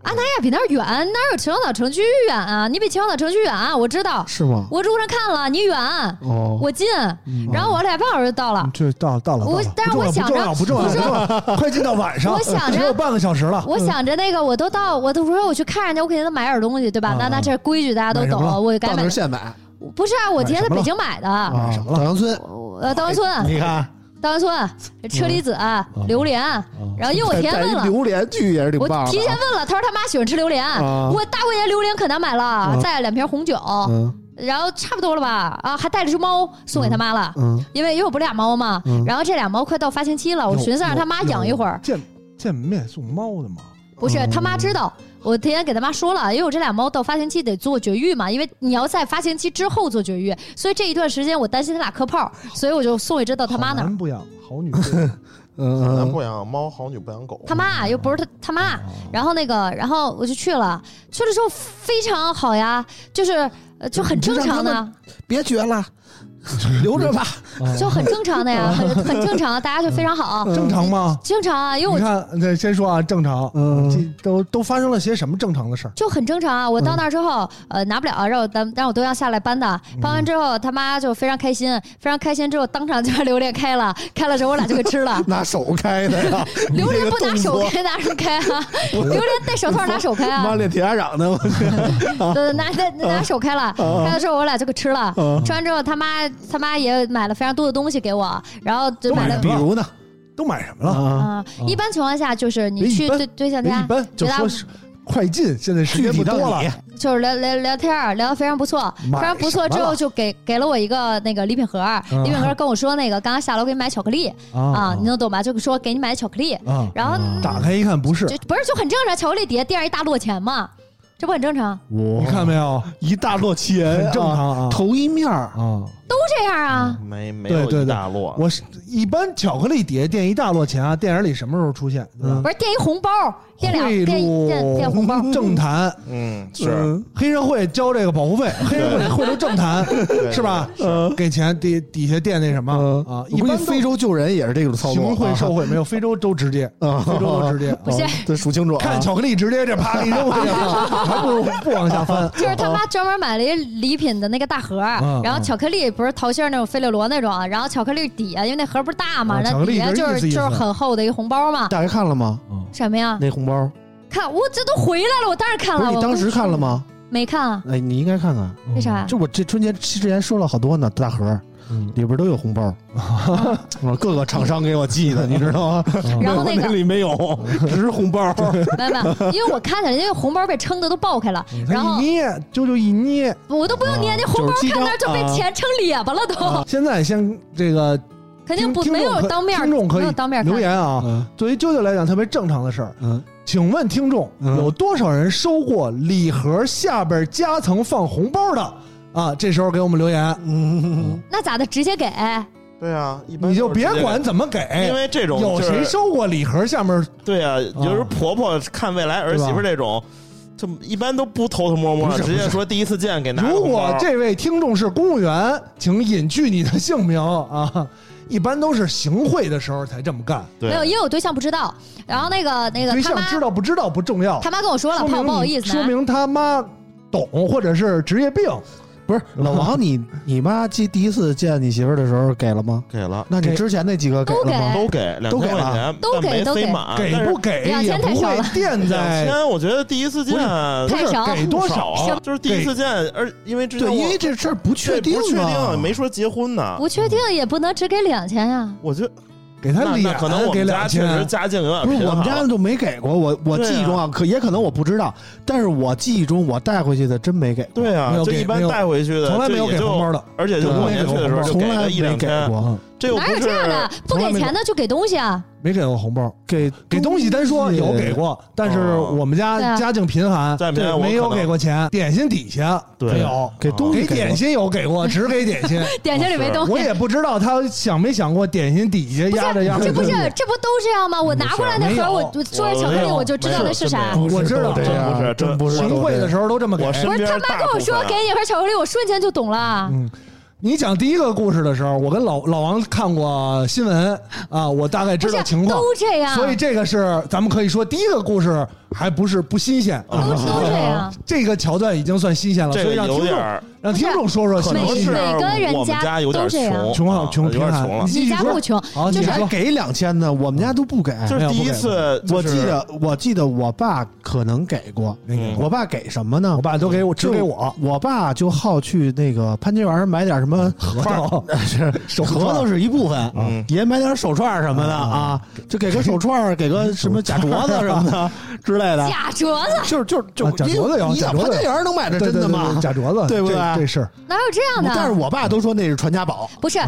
安达亚比那儿远，哪有秦皇岛城区远啊？你比秦皇岛城区远啊？我知道， 是吗？ 我路上看了，你远，我近，然后我2半小时就到了。 这到了。 但是我想着不重要，快进到晚上， 我想着只有半个小时了。 我想着那个，我都说我去看人家，我肯定得买点东西，对吧？那这规矩大家都懂，我该买。 现买？ 不是啊，我今天在北京买的。 什么了？ 稻香村。 稻香村， 你看。 稻香村、车厘子、榴莲，然后因为我提前问了， 榴莲剧也是挺棒的。 我提前问了，他说他妈喜欢吃榴莲，我大过年榴莲可难买了，带了2瓶红酒，然后差不多了吧？还带了只猫送给他妈了，因为我不俩猫嘛，然后这俩猫快到发情期了，我寻思让他妈养一会儿。 见面送猫的吗？ 不是，他妈知道。我提前给他妈说了，因为我这俩猫到发情期得做绝育嘛，因为你要在发情期之后做绝育，所以这一段时间我担心他俩磕炮，所以我就送一只到他妈那儿。 好男不养，好女不养。好男不养猫，好女不养狗。 他妈又不是他妈，然后我就去了之后非常好呀，就很正常的。 别绝了。留着吧， 就很正常的呀，很正常，大家就非常好。 正常吗？ 正常啊，因为你看，先说啊，正常，都发生了些什么正常的事儿？ 就很正常啊。我到那之后，拿不了，让我都要下来搬的。搬完之后，他妈就非常开心，非常开心之后，当场就把榴莲开了之后我俩就给吃了。 拿手开的呀？ 榴莲不拿手开，拿什么开啊？榴莲戴手套拿手开啊？ 妈练铁砂掌的，我对，拿手开了，开了之后我俩就给吃了。吃完之后，他妈也买了非常多的东西给我，然后就买了， 比如呢， 都买什么了？ 一般情况下就是你去对象家， 一般就说快进，现在时间不多了， 就是聊天，聊得非常不错，非常不错之后就给了我一个那个礼品盒，礼品盒跟我说那个刚刚下楼给你买巧克力啊，你能懂吧？就说给你买巧克力，然后打开一看不是， 不是就很正常，巧克力底下垫上一大摞钱嘛。这不很正常？ 你看没有， 一大摞钱， 很正常啊， 头一面啊， 都这样啊？ 没有一大摞。 我一般巧克力底下垫一大摞钱啊，电影里什么时候出现？ 不是垫一红包，垫红包， 政坛， 是黑社会交这个保护费，黑社会汇入政坛是吧？给钱底下垫那什么啊？一般非洲救人也是这种操作， 行贿受贿没有？非洲都直接，非洲都直接， 不是？ 这数清楚， 看巧克力直接这啪一扔回去了，还不如不往下翻。 就是他妈专门买了一礼品的那个大盒，然后巧克力不是桃心那种费列罗那种，然后巧克力底下因为那盒不是大嘛，然后底下就是很厚的一个红包嘛。 大概看了吗？ 什么呀？ 那红包看，我这都回来了，我当然看了。 你当时看了吗？ 没看啊。 哎，你应该看看。 为啥？ 就我这春节之前说了好多呢，大盒里边都有红包，各个厂商给我寄的，你知道吗？ 然后那里没有，只是红包。 没，因为我看起来因为红包被撑的都爆开了，然后一捏就一捏， 我都不用捏，那红包看那就被钱撑咧巴了都。 现在先这个。 肯定没有当面， 听众可以当面留言啊。作为啾啾来讲，特别正常的事儿。请问听众有多少人收过礼盒下边夹层放红包的啊？这时候给我们留言。 那咋的？直接给？ 对啊，一般你就别管怎么给， 因为这种有谁收过礼盒下面？ 对啊，有时婆婆看未来儿媳妇这种。就一般都不偷偷摸摸，直接说第一次见给拿。 如果这位听众是公务员，请隐去你的姓名啊！一般都是行贿的时候才这么干。 没有，因为我对象不知道。然后那个对象知道不知道不重要， 他妈跟我说了，怕我不好意思。 说明他妈懂，或者是职业病。 不是老王，你妈第一次见你媳妇的时候给了吗？ 给了。 那你之前那几个给了吗？ 都给 ，2000 块钱， 都给， 给不给也不会垫在。 2000，我觉得第一次见太少， 给多少啊？ 就是第一次见，因为因为这事儿不确定， 没说结婚呢， 不确定也不能只给2000呀。 我觉得。 给他那可能我们家确实家境有点不是我们家就没给过，我记忆中啊，也可能我不知道，但是我记忆中我带回去的真没给。 对啊，就一般带回去的从来没有给红包的， 而且就过年去的时候从来没给过。 这哪有这样的？不给钱的就给东西啊？ 没给过红包，给东西单说有给过，但是我们家家境贫寒，没有给过钱。点心底下没有给东西， 给点心有给过，只给点心。 点心里没东西， 我也不知道他想没想过点心底下压着。 这不都这样吗？我拿过来那盒，我说巧克力，我就知道那是啥。 我知道， 真不是行贿的时候都这么给。 不是他妈跟我说给你盒巧克力，我瞬间就懂了。 你讲第一个故事的时候，我跟老王看过新闻啊，我大概知道情况。 都这样， 所以这个是咱们可以说第一个故事还不是不新鲜， 都这样。 这个桥段已经算新鲜了，所以让听众说说， 可能是每个人我们家有点穷有点穷了。 你家不穷， 就是还给2000呢，我们家都不给。 就是第一次， 我记得我爸可能给过。我爸给什么呢？ 我爸都给我，只给我。 我爸就好去那个潘家园买点什么核桃， 核桃是一部分，也买点手串什么的啊，就给个手串，给个什么假镯子什么的之类的。 假镯子就假镯子有， 你潘家园能买着真的吗？ 假镯子， 对不对？ 这是哪有这样的？ 但是我爸都说那是传家宝， 不是，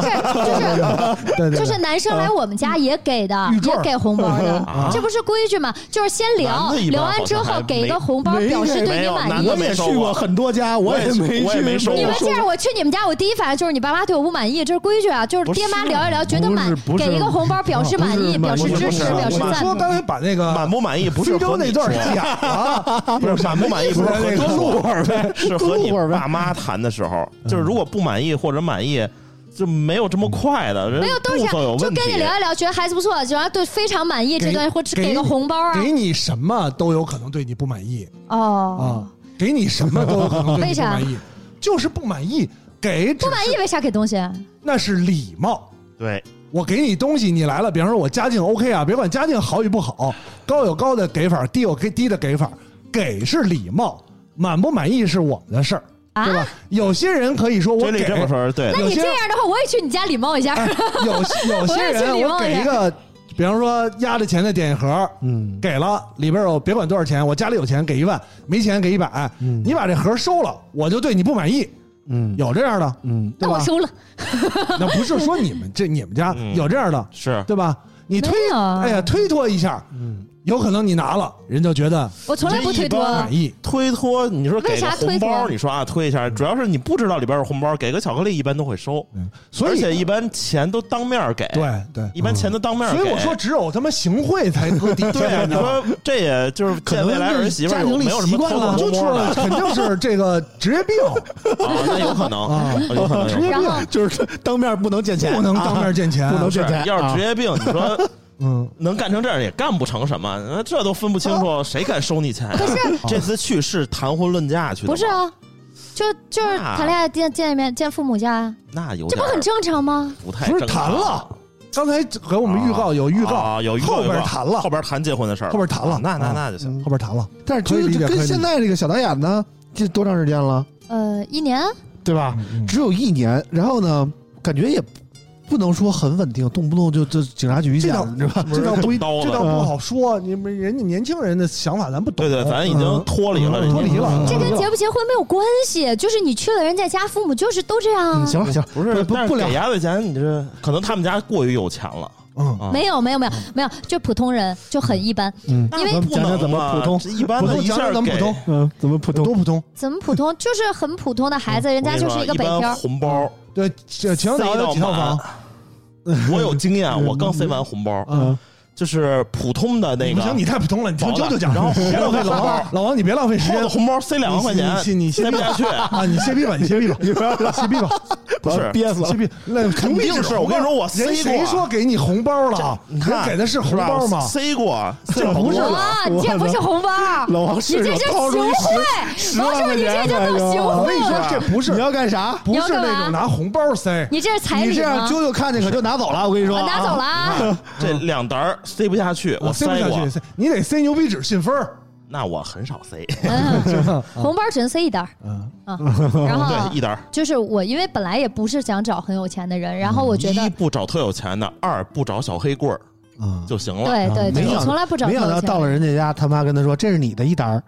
就是男生来我们家也给的，也给红包的，这不是规矩吗？就是先聊完之后给一个红包，表示对你满意。 我也去过很多家，我也没收过。 你们这样，我去你们家，我第一反应就是你爸妈对我不满意，这是规矩啊。就是爹妈聊一聊，觉得给一个红包表示满意，表示支持，表示赞同。 说刚才把那个满不满意不是和那段不是满不满意，不是和多录会儿呗， 是和你爸妈谈的时候，就是如果不满意或者满意。就没有这么快的， 没有都是就跟你聊一聊，觉得孩子不错，然后对非常满意这段，或者给个红包啊， 给你什么都有可能对你不满意给你什么都有可能对你不满意，就是不满意给不满意为啥给东西？ 那是礼貌。 对， 我给你东西，你来了，比方说我家境 OK 啊，别管家境好与不好，高有高的给法，低有低的给法，给是礼貌，满不满意是我们的事儿。对吧？有些人可以说我给， 这么说对。 那你这样的话，我也去你家礼貌一下。 有些人我给一个，比方说压着钱的点盒，给了里边有别管多少钱，我家里有钱给1万，没钱给100，你把这盒收了，我就对你不满意。有这样的， 那我收了。 那不是说你们家有这样的， 是对吧？你推脱一下，有可能你拿了，人就觉得我从来不推脱， 满意。 推脱，你说给个红包，你说推一下，主要是你不知道里边有红包，给个巧克力一般都会收，而且一般钱都当面给。 对， 一般钱都当面给。 所以我说，只有他妈行贿才搁底下。 对，你说这也就是见未来儿媳妇有没有什么偷偷摸摸的， 肯定是这个职业病那有可能有可能职业病就是当面不能见钱， 不能当面见钱， 不能见钱。 要是职业病，你说。能干成这样也干不成什么，这都分不清楚，谁敢收你钱？ 可是这次去是谈婚论嫁去的， 不是啊？就是谈恋爱见一面见父母家， 那有这不很正常吗？ 不太正常。 不是谈了，刚才给我们预告有预告，后边谈了， 后边谈结婚的事儿， 后边谈了， 那就行， 后边谈了。 但是就跟现在这个小导演呢，这多长时间了 ？1年， 对吧？只有1年，然后呢，感觉也。不能说很稳定，动不动就警察局见，你知道吧？ 这倒不好说。你们人家年轻人的想法咱不懂。 对，咱已经脱离了。 这跟结不结婚没有关系，就是你去了人家家，父母就是都这样。 行， 不是不给压岁钱，你这可能他们家过于有钱了。 没有，就普通人就很一般。因为讲讲怎么普通， 一般的一下怎么普通？ 怎么普通？ 多普通？ 怎么普通？就是很普通的孩子，人家就是一个北漂。 红包。 对，前导有几套房？ 我有经验，我刚塞完红包，就是普通的那个。 不行，你太普通了，你从就讲。 然后别浪费老王，你别浪费时间。 红包塞2万块钱， 你塞不下去啊！你歇逼吧，你不要歇逼吧。 不是憋死了， 那肯定是。我跟你说，我塞过。 谁说给你红包了？ 你看给的是红包吗？ 塞过， 这不是你这不是红包， 老王你这是行贿。王叔，你这就弄行贿。 我跟你说，这不是你要干啥？ 不是那种拿红包塞， 你这是彩礼。 你这样啾啾看见可就拿走了。我跟你说， 拿走了。 这2沓塞不下去，我塞不下去，你得塞牛皮纸信封。 那我很少塞， 红包只能塞1沓，然后对1沓。 就是我，因为本来也不是想找很有钱的人，然后我觉得 1不找特有钱的，2不找小黑棍儿。就行了。 对，我从来不找。 没想到到了人家家，他妈跟他说：“这是你的1沓。”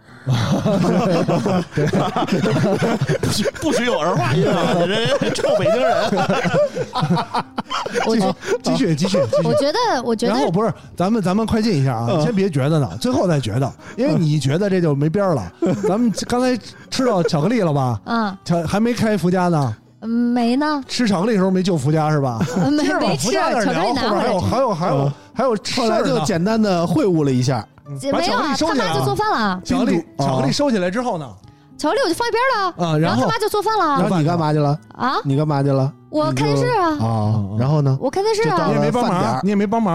不许有儿化音啊！人臭北京人。 继续。 我觉得。 然后不是，咱们快进一下啊！先别觉得呢，最后再觉得，因为你觉得这就没边了。咱们刚才吃到巧克力了吧？还没开福家呢。 没呢。 吃巧克力的时候没救福家是吧？ 没吃，巧克力拿回来。 还有， 后来就简单的会晤了一下。 把巧克力收起来， 他妈就做饭了。 巧克力收起来之后呢？ 巧克力我就放一边了。然后他妈就做饭了。 然后你干嘛去了？ 啊？ 你干嘛去了？ 我看电视啊。 然后呢？ 我看电视啊。 你也没帮忙。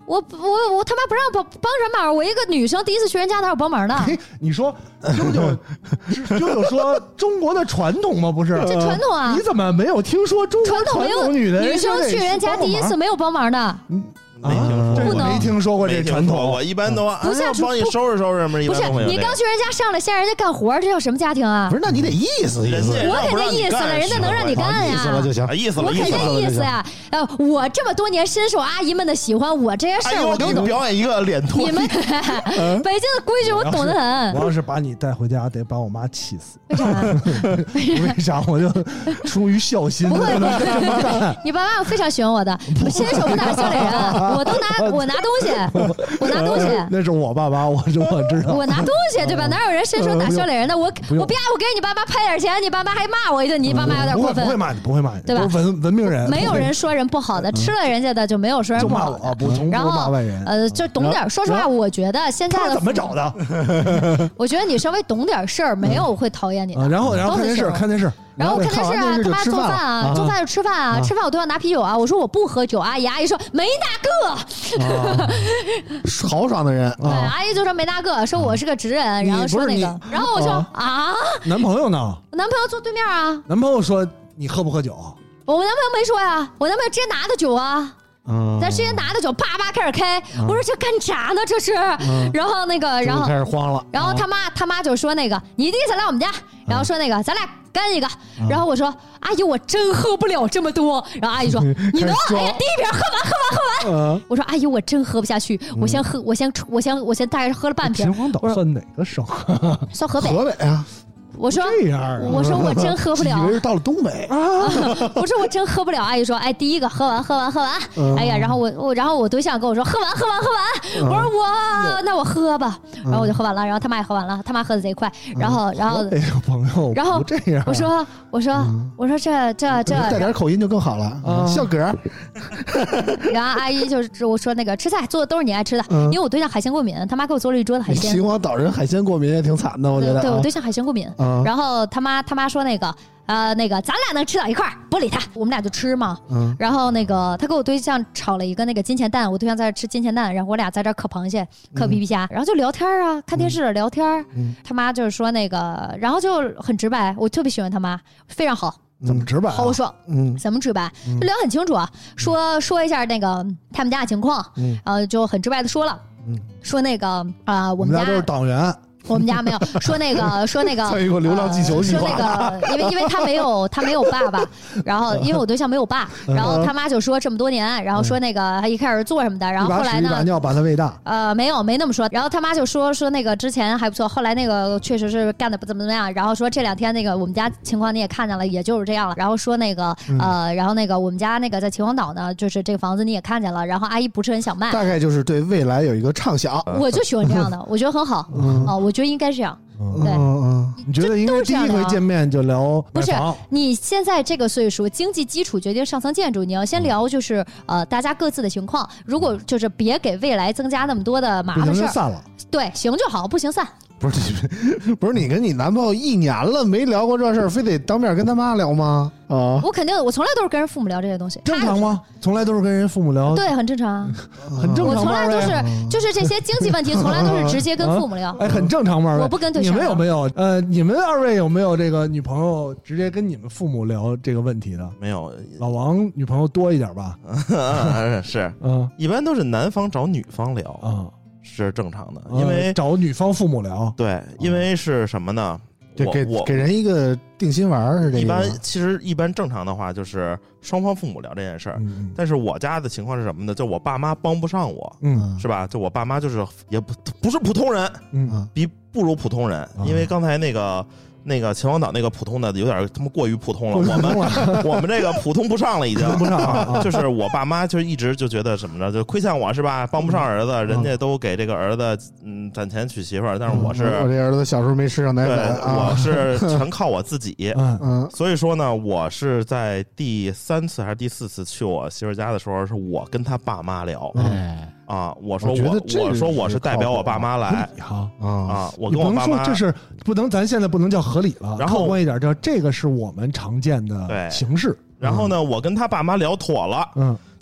我他妈不让帮什么忙？我一个女生第一次去人家哪有帮忙的？ 你说啾啾说中国的传统吗？不是， 这传统啊！ 你怎么没有听说中国传统女生去人家第一次没有帮忙的？ 没听说过这传统， 我一般都不是帮你收拾收拾不是你刚去人家上来，先让人家干活，这叫什么家庭啊？ 不是，那你得意思， 我肯定意思了，人家能让你干呀， 意思了就行， 意思了， 我肯定意思呀。我这么多年深受阿姨们的喜欢，我这些事儿我都懂。 表演一个脸托。 你们北京的规矩我懂得很。 我要是把你带回家，得把我妈气死。 为啥？ 为啥？我就出于孝心。 不会，你爸妈非常喜欢我的，伸手不打笑脸人，我拿东西， 那是我爸妈，我知道。 我拿东西，对吧？哪有人伸手打笑脸人的？我给你爸妈拍点钱，你爸妈还骂我一顿，你爸妈有点过分。 不会骂你，对吧？都是文明人， 没有人说人不好的，吃了人家的就没有说人不好的。 然后骂外人， 就懂点。说实话，我觉得现在的怎么找的？ 我觉得你稍微懂点事儿，没有会讨厌你的。 然后看电视。 然后看电视啊，他妈做饭啊，做饭就吃饭啊，吃饭我都要拿啤酒啊。我说我不喝酒，阿姨说没那个， 豪爽的人。 对，阿姨就说没那个，说我是个直人，然后说那个，然后我说啊， 男朋友呢？ 我男朋友坐对面啊。 男朋友说你喝不喝酒？ 我男朋友没说呀，我男朋友直接拿的酒啊。咱直接拿着酒啪啪开始开，我说这干啥呢这是？然后然后开始慌了。 然后他妈就说那个你第一次来我们家，然后说那个咱俩干一个。然后我说阿姨我真喝不了这么多。然后阿姨说你能？哎呀第一瓶喝完。我说阿姨我真喝不下去，我先大概喝了半瓶。 秦皇岛算哪个省？ 算河北。 河北啊。 我说这样啊， 我说我真喝不了， 以为是到了东北啊。 我说我真喝不了，阿姨说，哎，第一个喝完，哎呀，然后我对象跟我说喝完，我说那我喝吧，然后我就喝完了，然后他妈也喝完了，他妈喝的贼快，然后那个朋友， 然后这样， 我说这带点口音就更好了，笑嗝。 然后阿姨就是我说那个吃菜做的都是你爱吃的，因为我对象海鲜过敏，他妈给我做了一桌子海鲜。 秦皇岛人海鲜过敏也挺惨的，我觉得。 对我对象海鲜过敏。然后他妈说那个咱俩能吃到一块儿，不理他，我们俩就吃嘛。然后他跟我对象炒了一个那个金钱蛋，我对象在这吃金钱蛋，然后我俩在这嗑螃蟹、嗑皮皮虾，然后就聊天啊，看电视聊天。他妈就是说那个，然后就很直白，我特别喜欢他妈，非常好。 怎么直白？ 豪爽。怎么直白？就聊很清楚啊，说一下那个他们家的情况，就很直白的说了，说那个我们家都是党员。 我们家没有说那个再一个流浪地球计划， 说那个，因为他没有爸爸，然后因为我对象没有爸，然后他妈就说这么多年，然后说那个他一开始做什么的，然后后来呢， 一把尿把他喂大， 没那么说，然后他妈就说那个之前还不错，后来那个确实是干的不怎么样，然后说这2天那个我们家情况你也看见了，也就是这样了，然后说那个然后那个我们家那个在秦皇岛呢，就是这个房子你也看见了，然后阿姨不是很想卖， 大概就是对未来有一个畅想， 我就喜欢这样的，我觉得很好我觉得应该是这样。对， 你觉得应该第一回见面就聊不是？你现在这个岁数，经济基础决定上层建筑，你要先聊就是大家各自的情况。如果就是别给未来增加那么多的麻烦事儿， 散了。 对，行就好，不行散。 不是你跟你男朋友1年了没聊过这事儿，非得当面跟他妈聊吗？ 我肯定，我从来都是跟人父母聊这些东西。 正常吗？从来都是跟人父母聊？ 对，很正常， 很正常。 我从来都是就是这些经济问题，从来都是直接跟父母聊。 哎，很正常吗？ 我不跟对象。 你们有没有？你们2位有没有这个女朋友直接跟你们父母聊这个问题的？ 没有。 老王女朋友多一点吧？ 是，一般都是男方找女方聊是正常的，因为找女方父母聊。 对，因为是什么呢？ 就给人一个定心丸是这个。 一般正常的话就是双方父母聊这件事儿，但是我家的情况是什么呢？就我爸妈帮不上我，是吧？就我爸妈就是也不是普通人，不如普通人，因为刚才那个秦皇岛那个普通的有点他妈过于普通了，我们这个普通不上了，已经不上。就是我爸妈就一直就觉得什么呢？就亏欠我是吧？帮不上儿子，人家都给这个儿子攒钱娶媳妇儿，但是我这儿子小时候没吃上奶粉，我是全靠我自己。所以说呢，我是在第3次还是第4次去我媳妇家的时候，是我跟他爸妈聊。我说我是代表我爸妈来我跟我爸妈， 这是不能，咱现在不能叫合理了， 然后客观一点叫这个是我们常见的形式。 然后呢，我跟他爸妈聊妥了，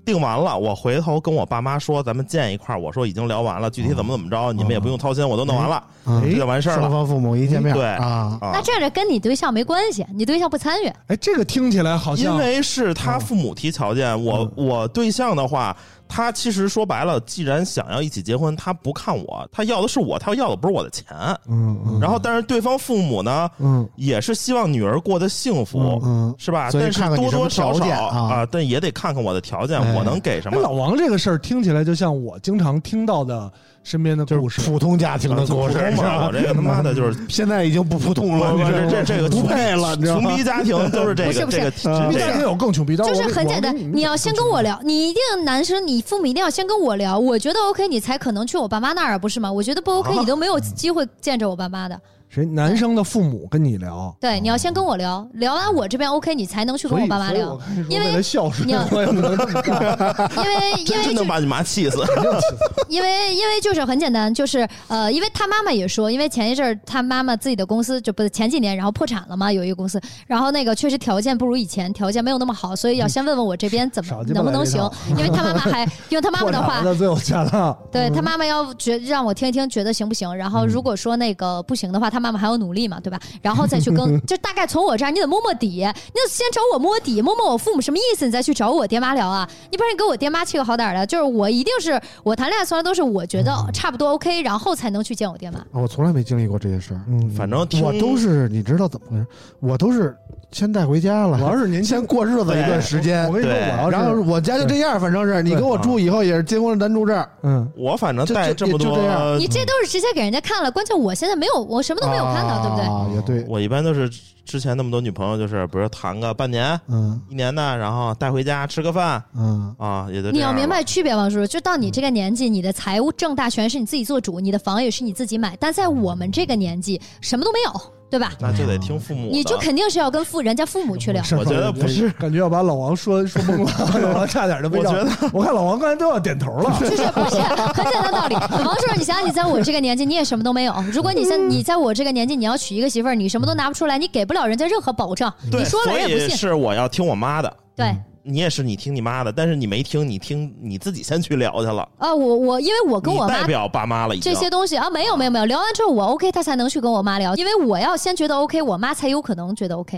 定完了，我回头跟我爸妈说，咱们见一块儿。我说已经聊完了，具体怎么着，你们也不用操心，我都弄完了，这就完事儿了。 双方父母一见面， 对啊， 那这样跟你对象没关系，你对象不参与。 哎，这个听起来好像因为是他父母提条件，我对象的话。他其实说白了，既然想要一起结婚，他不看我，他要的是我，他要的不是我的钱。然后，但是对方父母呢，也是希望女儿过得幸福，是吧？但是多多少少啊，但也得看看我的条件，我能给什么。 老王这个事儿听起来就像我经常听到的身边的故事， 普通家庭的故事。 我这个他妈的就是现在已经不普通了， 这个不配了， 穷逼家庭都是这个， 不是穷逼家庭有更穷逼， 就是很简单，你要先跟我聊，你一定男生，你父母一定要先跟我聊，我觉得 OK， 你才可能去我爸妈那儿，不是吗？我觉得不 OK， 你都没有机会见着我爸妈的。 谁因生的父母跟你聊？ 对，你要先跟我聊，聊完我这边 OK， 你才能去跟我爸妈聊。因为孝顺，我也不能这么干。 因为真能把你妈气死。 因为就是很简单，就是因为他妈妈也说，因为前一阵他妈妈自己的公司就不是前几年，然后破产了嘛，有一个公司，然后那个确实条件不如以前，条件没有那么好，所以要先问问我这边怎么能不能行，因为他妈妈因为他妈妈的话， 最有钱了。 对他妈妈要让我听一听，觉得行不行？然后如果说那个不行的话，他妈妈还要努力嘛，对吧？然后再去跟，就大概从我这儿，你得摸摸底，你得先找我摸底，摸摸我父母什么意思，你再去找我爹妈聊啊。你不然你给我爹妈气个好点的，就是我一定是我谈恋爱从来都是我觉得差不多 OK， 然后才能去见我爹妈。 我从来没经历过这些事儿， 反正我都是你知道怎么回事？我都是先带回家了。 我要是您先过日子一段时间， 我跟你说， 然后我家就这样，反正是你跟我住以后也是结婚了咱住这儿。 我反正带这么多， 你这都是直接给人家看了，关键我现在没有，我什么都没有看到，对不对？ 啊，也对。 我一般都是之前那么多女朋友，就是比如谈个半年、1年的，然后带回家吃个饭，也就。 你要明白区别，王叔叔，就到你这个年纪，你的财务正大权是你自己做主，你的房也是你自己买，但在我们这个年纪，什么都没有。对吧？ 那就得听父母的， 你就肯定是要跟人家父母去聊。 我觉得不是， 感觉要把老王说懵了，老王差点的味道。我看老王刚才都要点头了。 不是，很简单道理。王叔叔，你想，你在我这个年纪，你也什么都没有。如果你在我这个年纪，你要娶一个媳妇儿，你什么都拿不出来，你给不了人家任何保障。你说了人也不信。 是我要听我妈的。 对。 你也是，你听你妈的，但是你没听，你听你自己先去聊去了啊！我因为我跟我妈代表爸妈了， 这些东西啊，没有，聊完之后我 OK， 他才能去跟我妈聊，因为我要先觉得 OK， 我妈才有可能觉得 OK。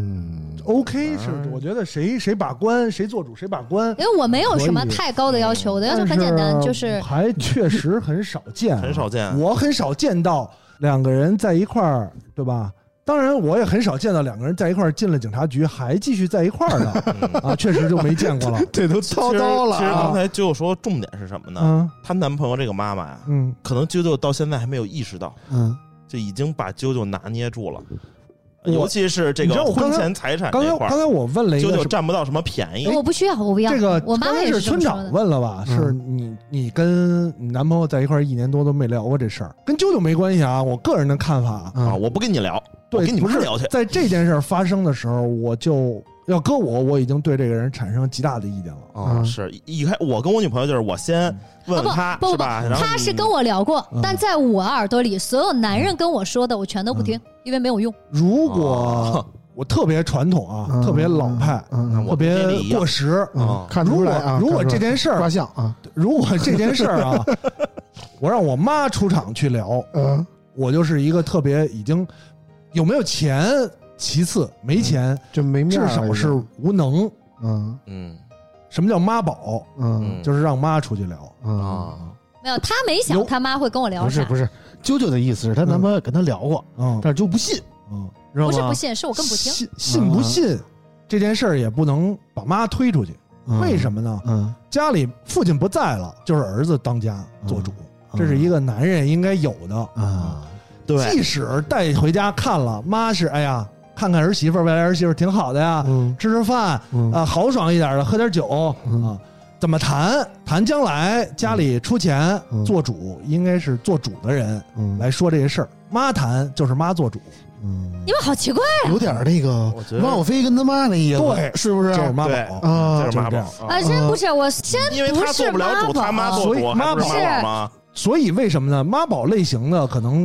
OK 是我觉得谁把关，谁做主谁把关， 因为我没有什么太高的要求，我的要求很简单，就是还确实很少见， 很少见， 我很少见到两个人在一块儿，对吧？当然，我也很少见到两个人在一块儿进了警察局还继续在一块儿的啊，确实就没见过了。 这都操刀了。 其实刚才啾啾说重点是什么呢？她男朋友这个妈妈呀，可能啾啾到现在还没有意识到，就已经把啾啾拿捏住了。尤其是这个婚前财产这块， 刚才我问了一个， 啾啾占不到什么便宜。 我不需要，我不要。 这个我妈妈也是村长问了吧？是你跟你男朋友在一块1年多都没聊过这事儿，跟啾啾没关系啊。我个人的看法啊，我不跟你聊。 对， 跟你不是聊去。 在这件事发生的时候，我就要搁我已经对这个人产生极大的意见了。 是我跟我女朋友就是我先问他，是吧？ 他是跟我聊过，但在我耳朵里，所有男人跟我说的，我全都不听，因为没有用。 如果我特别传统啊，特别老派，特别过时， 看出来啊。 如果这件事儿卦象啊， 如果这件事儿啊，我让我妈出场去聊，我就是一个特别已经。有没有钱？其次，没钱就没面， 至少是无能。什么叫妈宝？就是让妈出去聊没有，他没想他妈会跟我聊啥。 不是，啾啾的意思是她男朋友跟她聊过，但是就不信。 不是不信，是我更不听。 信不信这件事儿也不能把妈推出去。为什么呢？家里父亲不在了，就是儿子当家做主，这是一个男人应该有的啊。 对， 即使带回家看了，妈是哎呀，看看儿媳妇，未来儿媳妇挺好的呀，吃吃饭豪爽一点的，喝点酒啊，怎么谈将来家里出钱做主，应该是做主的人来说这些事儿。妈谈就是妈做主。 你们好奇怪啊， 有点那个汪小菲跟他妈那意思， 对， 是不是？ 就是妈宝啊，就是妈宝啊，真不是，我先因为他做不了主，他妈做主， 所以妈宝吗？ 所以为什么呢？妈宝类型的可能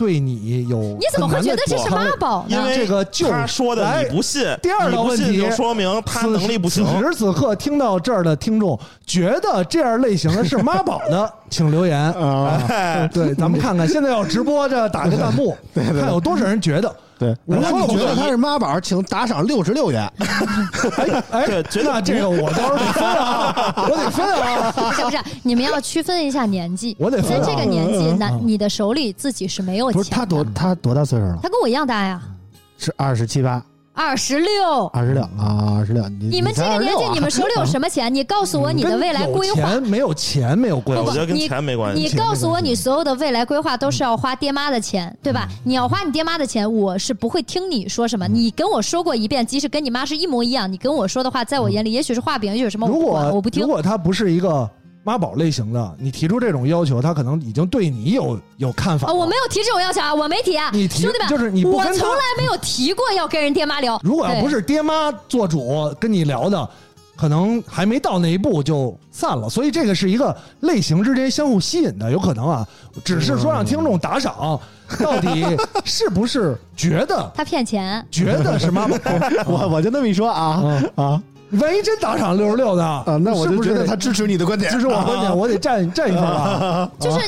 对你有， 你怎么会觉得这是妈宝呢？ 因为这个他说的你不信， 第二道问题就说明他能力不行。 此时此刻听到这儿的听众，觉得这样类型的是妈宝的，请留言啊！对，咱们看看现在要直播着打个弹幕，看有多少人觉得。 对，如果你觉得他是妈宝，请打赏66元。 哎，觉得这个我到时候得分啊，我得分啊！ 不是，你们要区分一下年纪。 我得分在这个年纪，你的手里自己是没有钱的。 不是他多大岁数了？ 他跟我一样大呀， 是27、8。 26 啊，26。 你们这个年纪，你们手里有什么钱？你告诉我你的未来规划。 没有钱没有规划， 我觉得跟钱没关系。 你告诉我你所有的未来规划都是要花爹妈的钱，对吧？你要花你爹妈的钱，我是不会听你说什么。你跟我说过一遍，即使跟你妈是一模一样，你跟我说的话，在我眼里也许是画饼，也许是什么，我不听。 如果他不是一个妈宝类型的，你提出这种要求，他可能已经对你有看法。 我没有提这种要求啊，我没提啊。 你提， 兄弟们， 就是你不跟他， 我从来没有提过要跟人爹妈聊。 如果要不是爹妈做主跟你聊的，可能还没到那一步就散了。所以这个是一个类型之间相互吸引的，有可能啊，只是说让听众打赏，到底是不是觉得他骗钱， 觉得是妈宝？ 我就那么一说啊。 万一真打赏66的啊， 那我就觉得他支持你的观点， 支持我观点，我得站一分了。 就是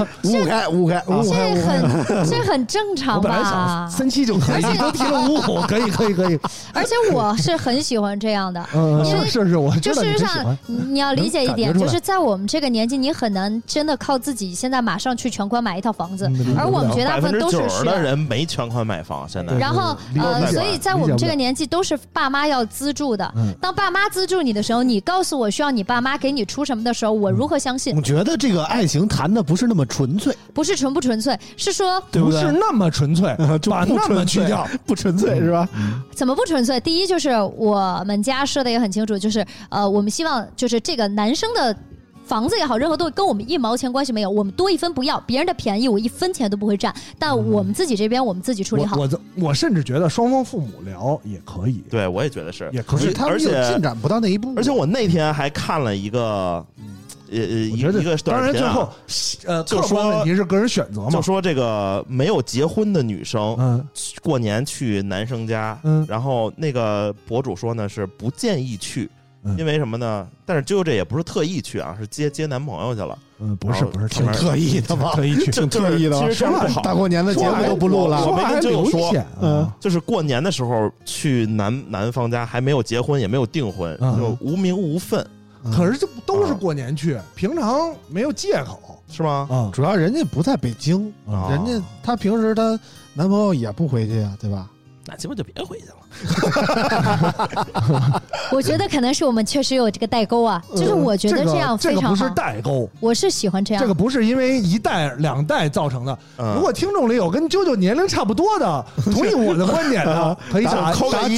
5开， 这很正常吧？ 我本来想37就可以，你都提了55，可以。 而且我是很喜欢这样的， 是，我就事实上你要理解一点，就是在我们这个年纪，你很难真的靠自己现在马上去全款买一套房子，而我们绝大部分都是 90%的人没全款买房，现在。 然后所以在我们这个年纪，都是爸妈要资助的。当爸妈资助你的时候，你告诉我需要你爸妈给你出什么的时候，我如何相信？ 我觉得这个爱情谈的不是那么纯粹， 不是纯不纯粹，是说不是那么纯粹，把那么去掉， 不纯粹是吧？ 怎么不纯粹？第一就是我们家说的也很清楚，就是我们希望就是这个男生的房子也好，任何东西跟我们1毛钱关系没有，我们多1分不要，别人的便宜我1分钱都不会占，但我们自己这边我们自己处理好。 我甚至觉得双方父母聊也可以， 对我也觉得是， 也可以， 而且进展不到那一步。 而且我那天还看了一个。一个短片， 当然最后就说问题是个人选择嘛， 就说这个没有结婚的女生，过年去男生家，然后那个博主说呢是不建议去，因为什么呢？但是这也不是特意去啊，是接男朋友去了。 不是挺特意的吗？ 特意去， 挺特意的。 其实这样不好， 大过年的节目都不录了。 我没跟舅舅说，就是过年的时候去男方家，还没有结婚，也没有订婚，就无名无分。 可是这不都是过年去，平常没有借口是吗？ 主要人家不在北京，人家她平时她男朋友也不回去呀，对吧？ 那基本就别回去了。 我觉得可能是我们确实有这个代沟啊，就是我觉得这样非常好。 这个不是代沟， 我是喜欢这样。 这个不是因为1代2代造成的。如果听众里有跟啾啾年龄差不多的，同意我的观点的，可以打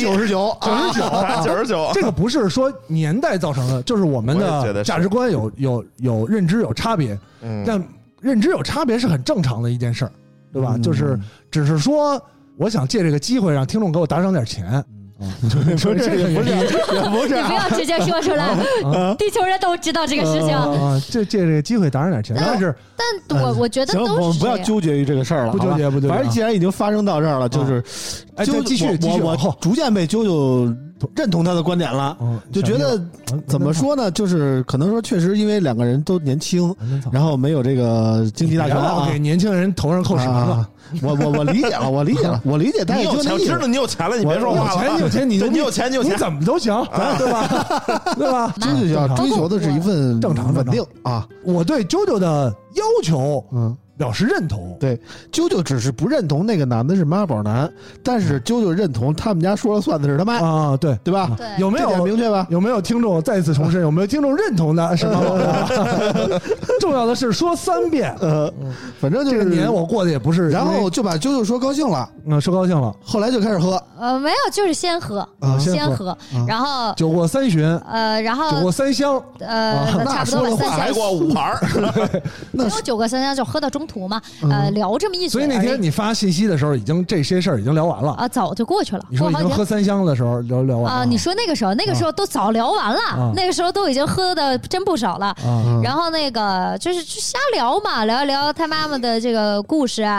99， 这个不是说年代造成的，就是我们的价值观有认知有差别。但认知有差别是很正常的一件事儿，对吧？就是只是说。我想借这个机会让听众给我打赏点钱。 你说这个不是， 你不要直接说出来，地球人都知道这个事情。 借这个机会打赏点钱， 但我觉得都是我们不要纠结于这个事儿了， 不纠结。 反正既然已经发生到这儿了，就是继续。 我逐渐被啾啾认同他的观点了，就觉得怎么说呢？就是可能说确实因为2个人都年轻，然后没有这个经济大权啊， 给年轻人头上扣10了。 我理解了，我理解。 你有钱，知道你有钱了，你别说话了。 你有钱，你有钱， 你怎么都行，对吧？对吧？ 啾啾要追求的是一份正常稳定啊。 我对啾啾的要求，表示认同。 对，啾啾只是不认同那个男的是妈宝男，但是啾啾认同他们家说了算的是他妈啊，对吧？ 对， 有没有明确吧？ 有没有听众再次重申？有没有听众认同的是妈宝男？重要的是说3遍。 反正就是这个年我过得也不是， 然后就把啾啾说高兴了， 说高兴了， 后来就开始喝。 没有，就是先喝，先喝，然后酒过3巡， 然后酒过3箱， 差不多了，3箱还过5盘， 没有酒过3箱就喝到中途嘛，聊这么一嘴。 所以那天你发信息的时候，已经这些事儿已经聊完了啊， 早就过去了。 你说已经喝3箱的时候聊完了啊？你说那个时候都早聊完了，那个时候都已经喝的真不少了。然后那个就是瞎聊嘛，聊一聊他妈妈的这个故事啊、爱好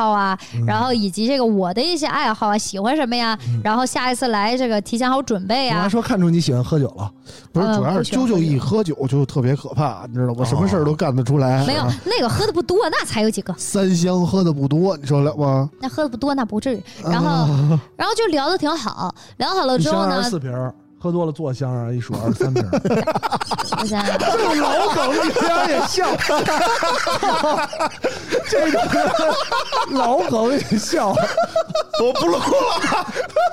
好啊，然后以及这个我的一些爱好啊，喜欢什么呀，然后下一次来这个提前好准备啊。 他说看出你喜欢喝酒了， 不是，主要是啾啾一喝酒就特别可怕，你知道吗？什么事儿都干得出来。 没有那个喝的不多，那才有几个 3箱喝的不多，你说了吗？ 那喝的不多，那不至于。然后就聊得挺好，聊好了之后呢 ，1箱24瓶。喝多了坐香上一数23瓶， 我想想， 这种老梗你居然也笑，这种老梗也笑， 我不录了。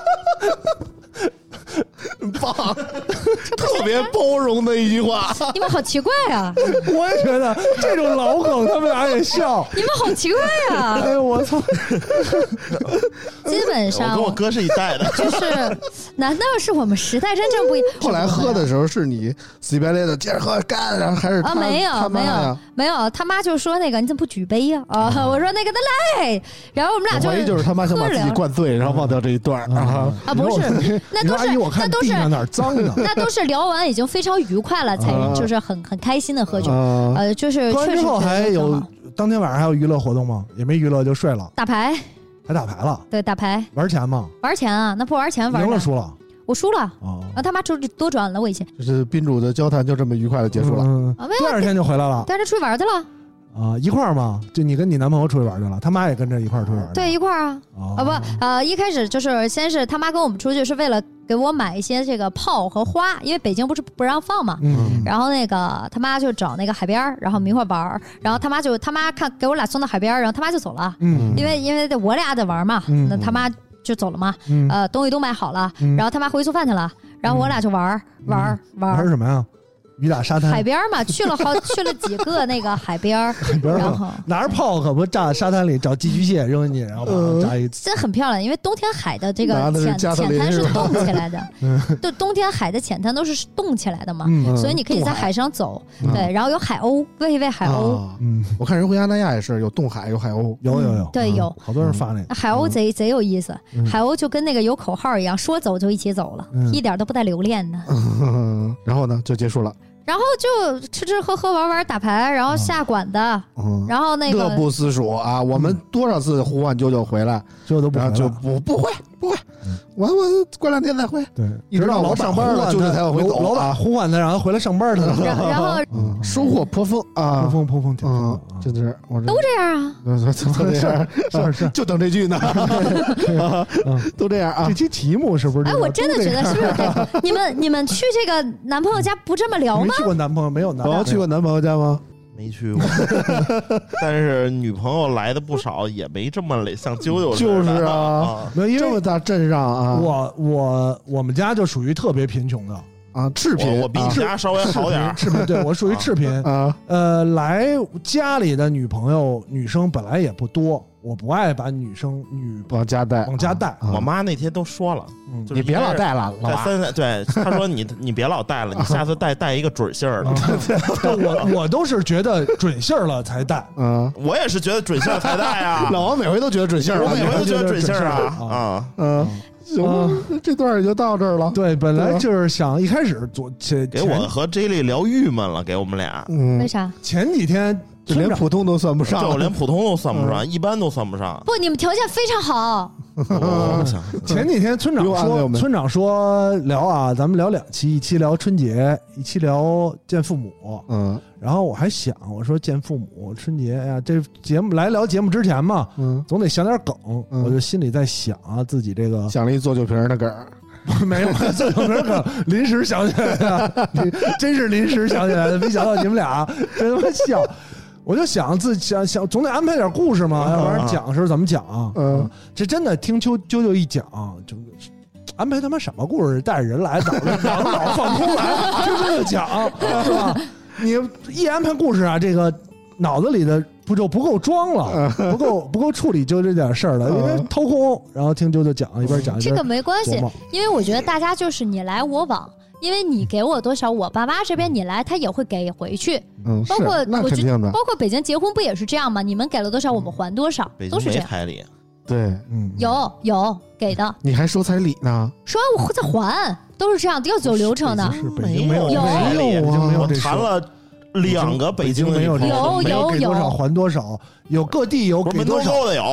棒，特别包容的一句话。 你们好奇怪啊！ 我也觉得这种老梗他们俩也笑。 你们好奇怪啊！ 哎呦我操！ 基本上我跟我哥是一代的， 就是，难道是我们时代真正不一样？ 后来喝的时候是你死白咧的接着喝干，然后还是他没有，他妈就说那个你怎么不举杯呀？我说那个那来，然后我们俩就是他妈想把自己灌醉，然后忘掉这一段啊不是，那都是哪儿脏的， 那都是聊完已经非常愉快了，才就是很开心的喝酒，就是喝完之后还有当天晚上还有娱乐活动吗？也没娱乐就睡了， 打牌。 还打牌了？ 对，打牌玩钱吗？ 玩钱啊，那不玩钱玩赢了输了？ 我输了他妈多转了我以前。 就是宾主的交谈就这么愉快的结束了。 第二天就回来了， 带着出去玩去了。 一块儿吗？就你跟你男朋友出去玩去了，他妈也跟着一块儿出去玩。 对，一块儿啊。一开始就是先是他妈跟我们出去是为了给我买一些这个炮和花，因为北京不是不让放嘛。然后那个他妈就找那个海边，然后我们一块玩，然后他妈看给我俩送到海边，然后他妈就走了。因为我俩得玩嘛，那他妈就走了嘛。东西都买好了，然后他妈回去做饭去了，然后我俩就玩什么呀？鱼打沙滩海边嘛，去了几个那个海边，然后拿着炮可不炸沙滩里找寄居蟹扔进去，然后把它炸一。 真很漂亮，因为冬天海的这个浅滩是动起来的，对，冬天海的浅滩都是动起来的嘛，所以你可以在海上走，对，然后有海鸥，喂海鸥。 我看人回亚那亚也是有冻海有海鸥， 有， 对，有好多人发那个海鸥贼有意思，海鸥就跟那个有口号一样，说走就一起走了，一点都不带留恋的。 然后呢就结束了。 然后就吃喝玩打牌，然后下馆子，然后那个乐不思蜀啊！我们多少次呼唤啾啾回来， 啾都不回来， 就不会，我过2天再回。 对， 一直到我上班了，啾啾才要回走。 老板呼唤他，让他回来上班去了。 然后收获颇丰啊， 颇丰， 就是都这样啊， 都这样，是就等这句呢，都这样啊。 这期题目是不是？ 哎，我真的觉得是不是这个？你们去这个男朋友家不这么聊吗？ 没去过男朋友，没有男朋友去过男朋友家吗？ 没去过，但是女朋友来的不少，也没这么像啾啾似的。 就是啊，没有这么大镇上啊。 我们家就属于特别贫穷的啊，赤贫。 我比你家稍微好点， 赤贫。对，我属于赤贫啊。来家里的女朋友女生本来也不多，我不爱把女往家带。 我妈那天都说了， 你别老带了， 对，她说你别老带了，你下次带一个准信儿的。 我都是觉得准信儿了才带， 我也是觉得准信儿才带呀。 老王每回都觉得准信儿， 我每回都觉得准信儿啊。 行，这段也就到这儿了。 对，本来就是想一开始给我和 J 莉聊郁闷了，给我们俩。 为啥？ 前几天。 就连普通都算不上， 我连普通都算不上，一般都算不上。 不，你们条件非常好。 前几天村长说聊啊，咱们聊2期，一期聊春节，一期聊见父母。然后我还想，我说见父母春节，哎呀，这节目来聊节目之前嘛，总得想点梗。我就心里在想啊，自己这个想了一做酒瓶的梗。 没有，做酒瓶梗临时想起来的，真是临时想起来的，没想到你们俩真他妈笑。我就想自己想总得安排点故事嘛，要不然讲是怎么讲？这真的听啾啾一讲，就安排他妈什么故事？带着人来，脑子放空来，就这么讲，是吧？你一安排故事啊，这个脑子里的不够装了，不够处理就这点事儿了，因为掏空，然后听啾啾讲，一边讲一边这个没关系，因为我觉得大家就是你来我往。因为你给我多少，我爸妈这边你来，他也会给回去。包括那肯定的， 包括北京结婚不也是这样吗？你们给了多少，我们还多少，都是这样。 彩礼， 对， 有给的。 你还收彩礼呢？ 说完我再还，都是这样，要走流程的。 北京没有彩礼， 我谈了2个北京没有有给多少还多少，有各地有给多少的有。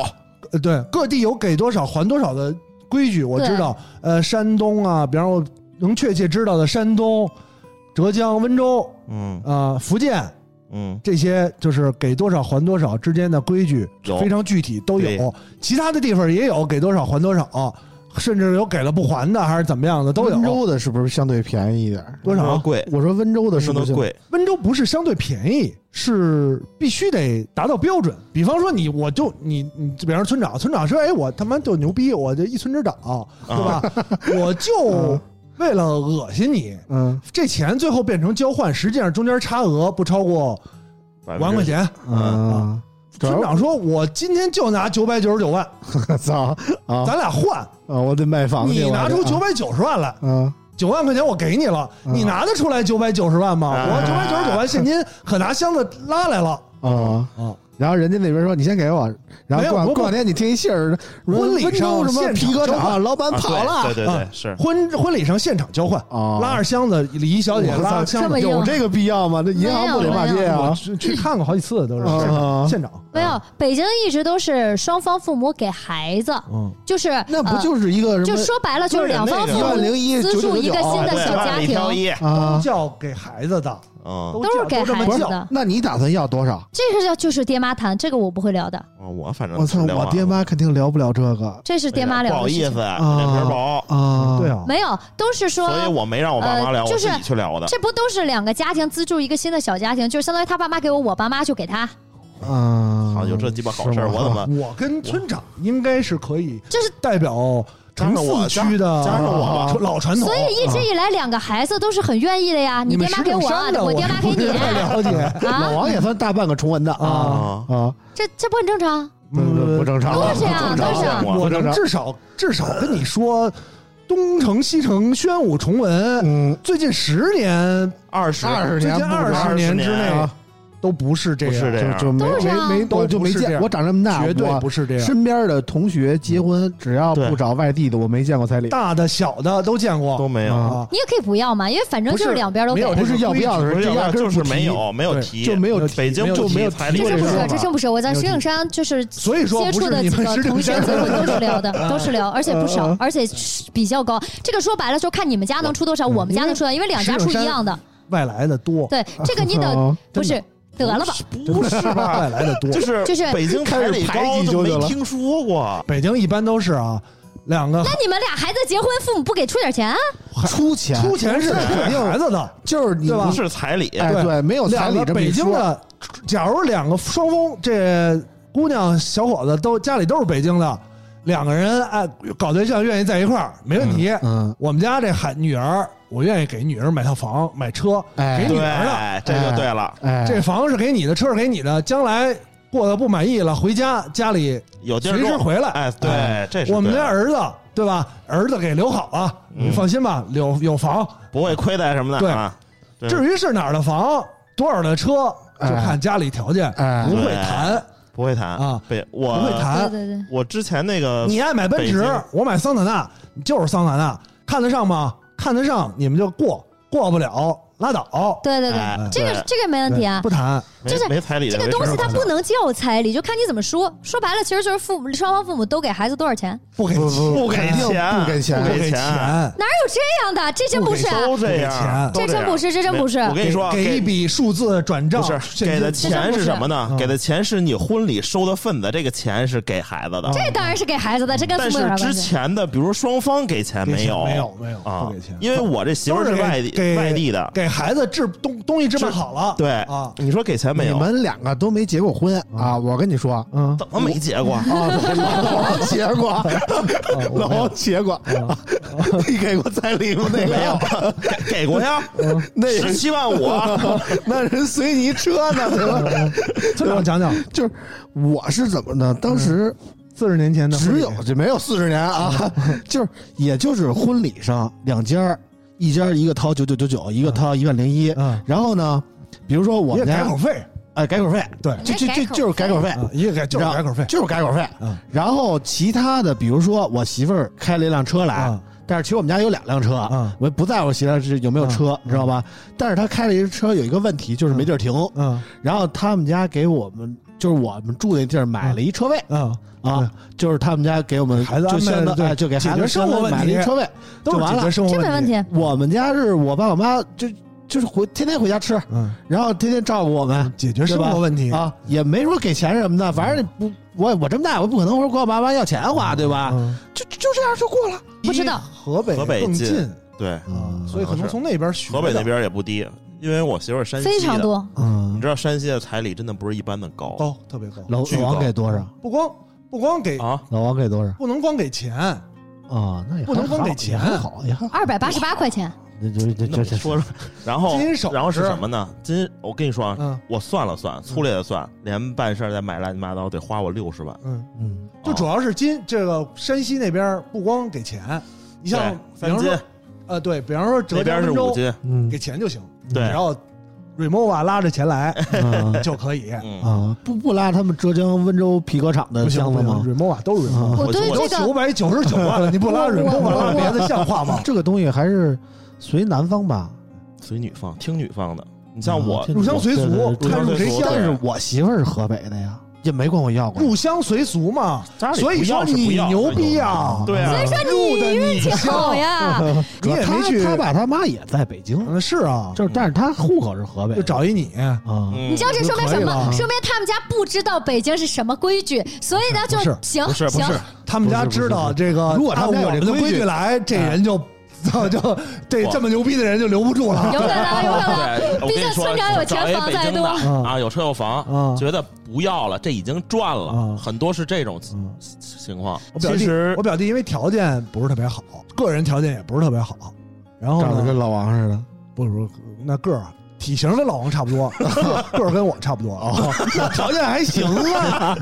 对，各地有给多少还多少的规矩，我知道。山东啊，比方说我能确切知道的，山东、浙江、温州，福建，这些就是给多少还多少之间的规矩非常具体都有。其他的地方也有给多少还多少，甚至有给了不还的，还是怎么样的都有。 温州的是不是相对便宜一点？ 多少贵？ 我说温州的是不是贵？ 温州不是相对便宜，是必须得达到标准。比方说你比方说村长说，哎，我他妈就牛逼，我这一村之长，对吧？我就为了恶心你，这钱最后变成交换，实际上中间差额不超过5万块钱。村长说：“我今天就拿999万， 操啊！ 咱俩换啊！我得卖房子， 你拿出990万来，9万块钱我给你了，你拿得出来990万吗？我999万现金可拿箱子拉来了然后人家那边说你先给我，然后过两天你听一信儿， 婚礼上什么皮革厂老板跑了， 对，是婚礼上现场交换，拉着箱子，礼仪小姐拉着箱子， 有这个必要吗？这银行不得骂街啊！ 去看过好几次，都是现场。 没有，北京一直都是双方父母给孩子，就是那不就是一个什么？ 就说白了就是两方父母资助一个新的小家庭， 都叫给孩子的。 都是给孩子的。 那你打算要多少？ 这个就是爹妈谈，这个我不会聊的。 我反正我操，我爹妈肯定聊不了这个。 这是爹妈聊的。 不好意思，脸皮薄啊。 对啊， 没有，都是说。 所以我没让我爸妈聊，我自己去聊的。 这不都是两个家庭资助一个新的小家庭，就是相当于他爸妈给我，我爸妈就给他。 好，有这鸡巴好事，我怎么？ 我跟村长应该是可以，就是代表。 城四区的加上我老传统， 所以一直以来两个孩子都是很愿意的呀。你爹妈给我，我爹妈给你。 了解， 老王也算大半个崇文的啊， 这不很正常？ 不正常， 都是这样，都是。 我能至少跟你说，东城西城宣武崇文，最近10年、 20年， 最近20年之内。都不是这样， 就没见，我长这么大， 绝对不是这样。 身边的同学结婚，只要不找外地的，我没见过彩礼， 大的小的都见过， 都没有。 你也可以不要嘛，因为反正就是两边都给， 不是要不要的， 就是没有提， 就没有北京就没有彩礼。 这真不是，我在石景山就是接触的几个同学结婚都是聊的，都是聊，而且不少，而且比较高。这个说白了就看你们家能出多少，我们家能出多少，因为两家出一样的， 外来的多。 对，这个你得不是。得了吧， 不是吧？外来的多， 就是北京彩礼高就没听说过。 北京一般都是两个。 那你们俩孩子结婚，父母不给出点钱？ 出钱是肯定孩子的， 就是你不是彩礼， 对，没有彩礼。 北京的，假如两个双方，这姑娘小伙子都家里都是北京的，两个人搞对象愿意在一块儿，没问题。我们家这女儿。我愿意给女儿买套房、买车，给女儿的， 这就对了。 这房是给你的，车是给你的。将来过得不满意了，回家里有地儿随时回来。 对，这是我们家儿子，对吧？儿子给留好了，你放心吧，有房， 不会亏待什么的。 对，至于是哪儿的房、多少的车，就看家里条件，不会谈。 不会谈啊，我不会谈。 对， 我之前那个， 你爱买奔驰，我买桑塔纳，就是桑塔纳，看得上吗？看得上你们就过不了拉倒。 对，这个没问题啊， 不谈。 就是没彩礼这个东西它不能叫彩礼，就看你怎么说。说白了，其实就是双方父母都给孩子多少钱？ 不给钱， 不给钱， 哪有这样的？这真不是， 都这样， 这真不是，这真不是。 我跟你说， 给一笔数字转账， 给的钱是什么呢？给的钱是你婚礼收的份子，这个钱是给孩子的。 这当然是给孩子的，这跟父母有啥关系？ 但是之前的，比如双方给钱没有不给钱， 因为我这媳妇是外地的， 给孩子置东西置办好了。 对啊，你说给钱没有？ 你们两个都没结过婚啊！我跟你说， 怎么没结过？ 老王结过，老王结过。你给过彩礼吗？那个没有，给过呀。 那 17万5， 那人随你车呢，对吧？ 村长讲讲， 就是我是怎么呢？当时 40年前的就没有40年啊，就是也就是婚礼上两家，一家一个掏9999，一个掏10100。然后呢，比如说我们家改口费。 改口费， 对， 就是改口费， 就是改口费， 就是改口费。然后其他的，比如说我媳妇儿开了一辆车来，但是其实我们家有2辆车，我不在乎媳妇儿有没有车，知道吧？但是他开了一车有一个问题，就是没地儿停。然后他们家给我们就是我们住那地儿买了一车位就是他们家给我们孩子安排的， 就给孩子生活问题买了一车位， 都是解决生活这没问题。 我们家是我爸我妈就是天天回家吃，然后天天照顾我们， 解决生活问题啊，也没说给钱什么的，反正我这么大，我不可能说管我爸妈要钱花，对吧？就这样就过了。 不知道河北更近， 对， 所以可能从那边学。 河北那边也不低，因为我媳妇儿山西的， 非常多。 你知道山西的彩礼真的不是一般的高， 特别高。 老王给多少？ 不光给啊， 老王给多少？ 不能光给钱啊，那也不能光给钱， 好也好 ，288块钱。 这说，然后是什么呢？我跟你说啊，我算了算，粗略的算，连办事再买乱七八糟得花我60万。 就主要是这个山西那边不光给钱，你像 3斤， 对，比方说浙江温州给钱就行， 对， 然后Remova 拉着钱来就可以不拉他们浙江温州皮革厂的箱子吗 ？Remova 都是 Remova， 我对这个 999万了，你不拉 Remova 拉别的像话吗？ 这个东西还是随男方吧， 随女方，听女方的。你像我入乡随俗，看入谁乡。 但是我媳妇儿是河北的呀，也没管我要过。 入乡随俗嘛，所以说你牛逼呀， 对啊， 所以说你运气好呀。 你也没去， 他爸他妈也在北京， 是啊， 就是但是他户口是河北， 就找一你啊。 你知道这说明什么？说明他们家不知道北京是什么规矩，所以呢就行不是， 他们家知道这个， 如果他们有这个规矩来，这人就这么牛逼的人就留不住了， 有可能，毕竟村长有钱房太多啊，有车有房，觉得不要了，这已经赚了，很多是这种情况。其实我表弟因为条件不是特别好，个人条件也不是特别好，然后长得跟老王似的， 不是那个儿体型跟老王差不多，个儿跟我差不多条件还行啊。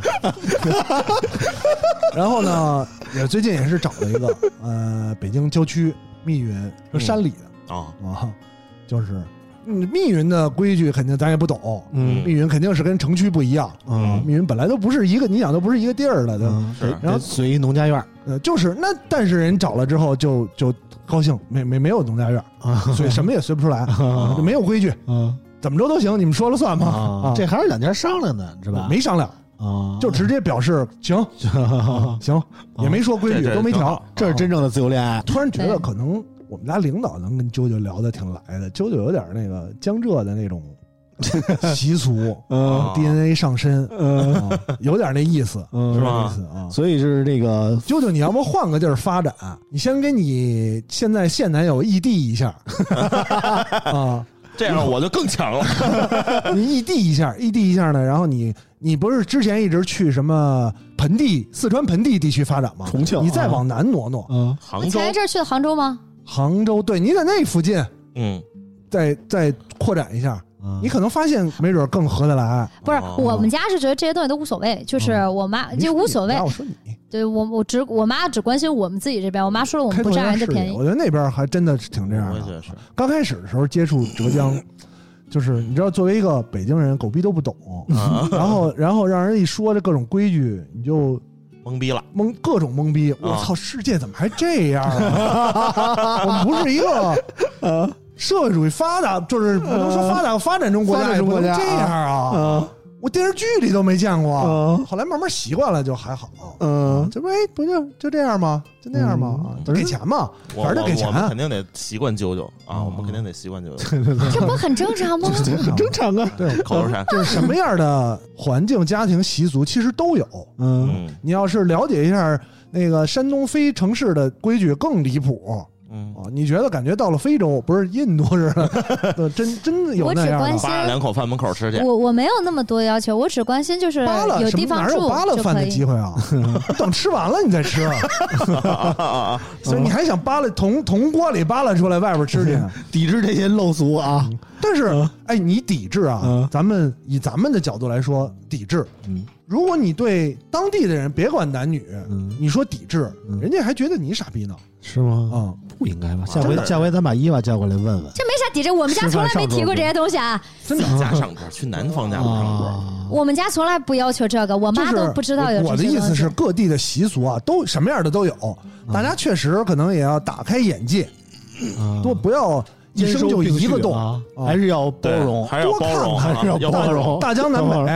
然后呢，最近也是找了一个北京郊区。密云是山里的就是密云的规矩肯定咱也不懂，密云肯定是跟城区不一样，密云本来都不是一个，你想都不是一个地儿的，然后随农家院， 就是那，但是人找了之后就高兴，没有农家院，所以什么也随不出来，就没有规矩，怎么着都行，你们说了算嘛， 这还是两家商量的，是吧？ 没商量。就直接表示行，也没说规矩，都没调， 这是真正的自由恋爱。 突然觉得可能我们家领导能跟啾啾聊得挺来的，啾啾有点那个江浙的那种习俗，DNA 上身，有点那意思， 是吧？ 所以是这个啾啾，你要不换个地儿发展？你先跟你现在现男友异地一下啊。 这样我就更强了。 你异地一下呢，然后你不是之前一直去什么四川盆地地区发展吗？ 重庆， 你再往南挪挪， 杭州。 前一阵去的杭州吗？ 杭州，对，你在那附近，再扩展一下。你可能发现没准更合得来。 不是，我们家是觉得这些东西都无所谓，就是我妈就无所谓。 我说你， 对我妈只关心我们自己这边。我妈说了，我们不占人的便宜。 我觉得那边还真的挺这样的。刚开始的时候接触浙江，就是你知道，作为一个北京人，狗逼都不懂，然后让人一说这各种规矩，你就懵逼了， 各种懵逼。我操，世界怎么还这样啊？我们不是一个社会主义发达，就是不能说发展中国家，也不能这样啊！我电视剧里都没见过，后来慢慢习惯了就还好。这不不就这样吗？就那样吗？给钱嘛，反正给钱。 我们肯定得习惯啾啾啊，我们肯定得习惯啾啾。 这不很正常吗？ 很正常啊。 对， 口头禅。 就是什么样的环境、家庭习俗其实都有。你要是了解一下那个山东非城市的规矩，更离谱。你觉得感觉到了非洲，不是印度似的，真有那样的。 扒了2口饭门口吃去。 我没有那么多要求，我只关心就是有地方住就可以。 哪有扒了饭的机会啊？等吃完了你再吃。所以你还想扒了铜锅里扒拉出来外边吃去， 抵制这些陋俗啊？ 但是你抵制啊？咱们以咱们的角度来说，抵制。如果你对当地的人别管男女，你说抵制，人家还觉得你傻逼呢， 是吗？不应该吧？下回咱把伊娃叫过来问问。 这没啥抵制，我们家从来没提过这些东西啊。 真的， 家上桌去南方家不上桌。 我们家从来不要求这个，我妈都不知道有这些。 我的意思是，各地的习俗啊，都什么样的都有，大家确实可能也要打开眼界，多不要。一生就一个洞， 还是要包容， 还是要包容， 还是要包容。大江南北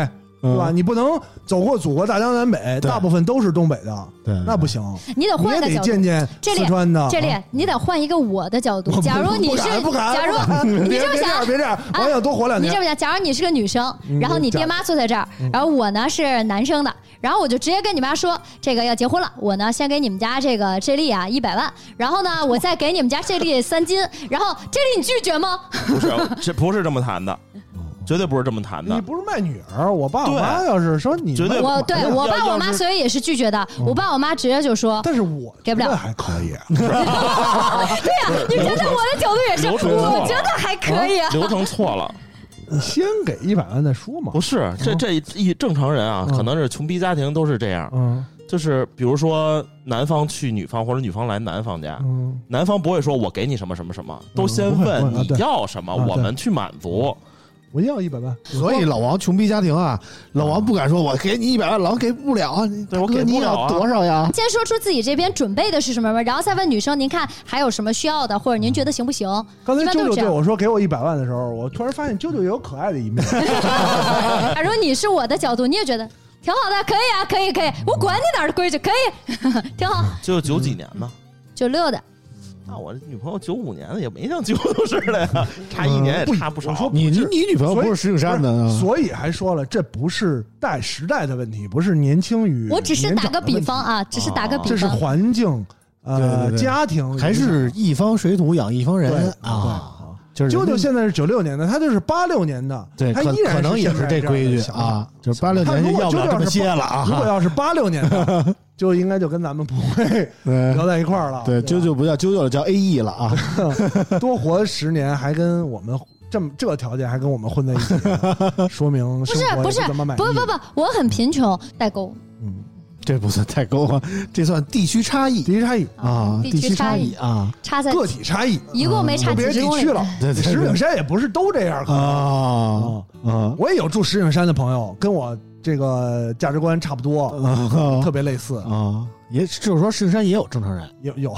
对吧？你不能走过祖国大江南北，大部分都是东北的， 对， 那不行。 你得换个角度， 见见四川的。 这里你得换一个我的角度。假如你是，假如你这么想， 别这样，我想多活2年。 你这么想，假如你是个女生，然后你爹妈坐在这儿，然后我呢是男生的，然后我就直接跟你妈说，这个要结婚了，我呢先给你们家这个丽啊100万，然后呢我再给你们家丽3斤，然后丽你拒绝吗？ 不是，这不是这么谈的。绝对不是这么谈的。 你不是卖女儿，我爸我妈要是说你绝对我爸我妈所以也是拒绝的。我爸我妈直接就说， 但是我给不了， 还可以。 对呀，你站在我的角度也是，我觉得还可以。 流程错了， 你先给100万再说嘛。 不是，这一正常人啊，可能是穷逼家庭都是这样。就是比如说男方去女方或者女方来男方家，男方不会说我给你什么什么什么，都先问你要什么，我们去满足。 我要100万， 所以老王穷逼家庭啊，老王不敢说我给你100万，老王给不了啊， 我给你要多少呀？ 先说出自己这边准备的是什么，然后再问女生，您看还有什么需要的，或者您觉得行不行？ 刚才啾啾对我说给我100万的时候，我突然发现啾啾也有可爱的一面。 假如你是我的角度，你也觉得挺好的，可以啊，可以，我管你哪儿的规矩，可以，挺好。 就90几年呢 ？96的。 那我女朋友95年的也没像96似的呀，差1年也差不少。 你女朋友不是石景山的， 所以还说了，这不是时代的问题，不是年轻与我只是打个比方啊，只是打个比方， 这是环境，家庭还是一方水土养一方人啊。就是啾啾现在是96年的，他就是86年的， 对， 他依然可能也是这规矩啊，就是86年就要不了这么些了啊。 如果要是86年的，就应该就跟咱们不会聊在一块儿了。 对，啾啾不叫啾啾了，叫 AE 了啊。 多活10年，还跟我们这个条件还跟我们混在一起，说明生活不是不，我很贫穷，代沟。 这不算代沟啊，这算地区差异啊，地区差异啊， 差在个体差异， 一共没差几十公里了。对，石景山也不是都这样啊。我也有住石景山的朋友，跟我这个价值观差不多，特别类似啊。也就是说，石景山也有正常人， 有，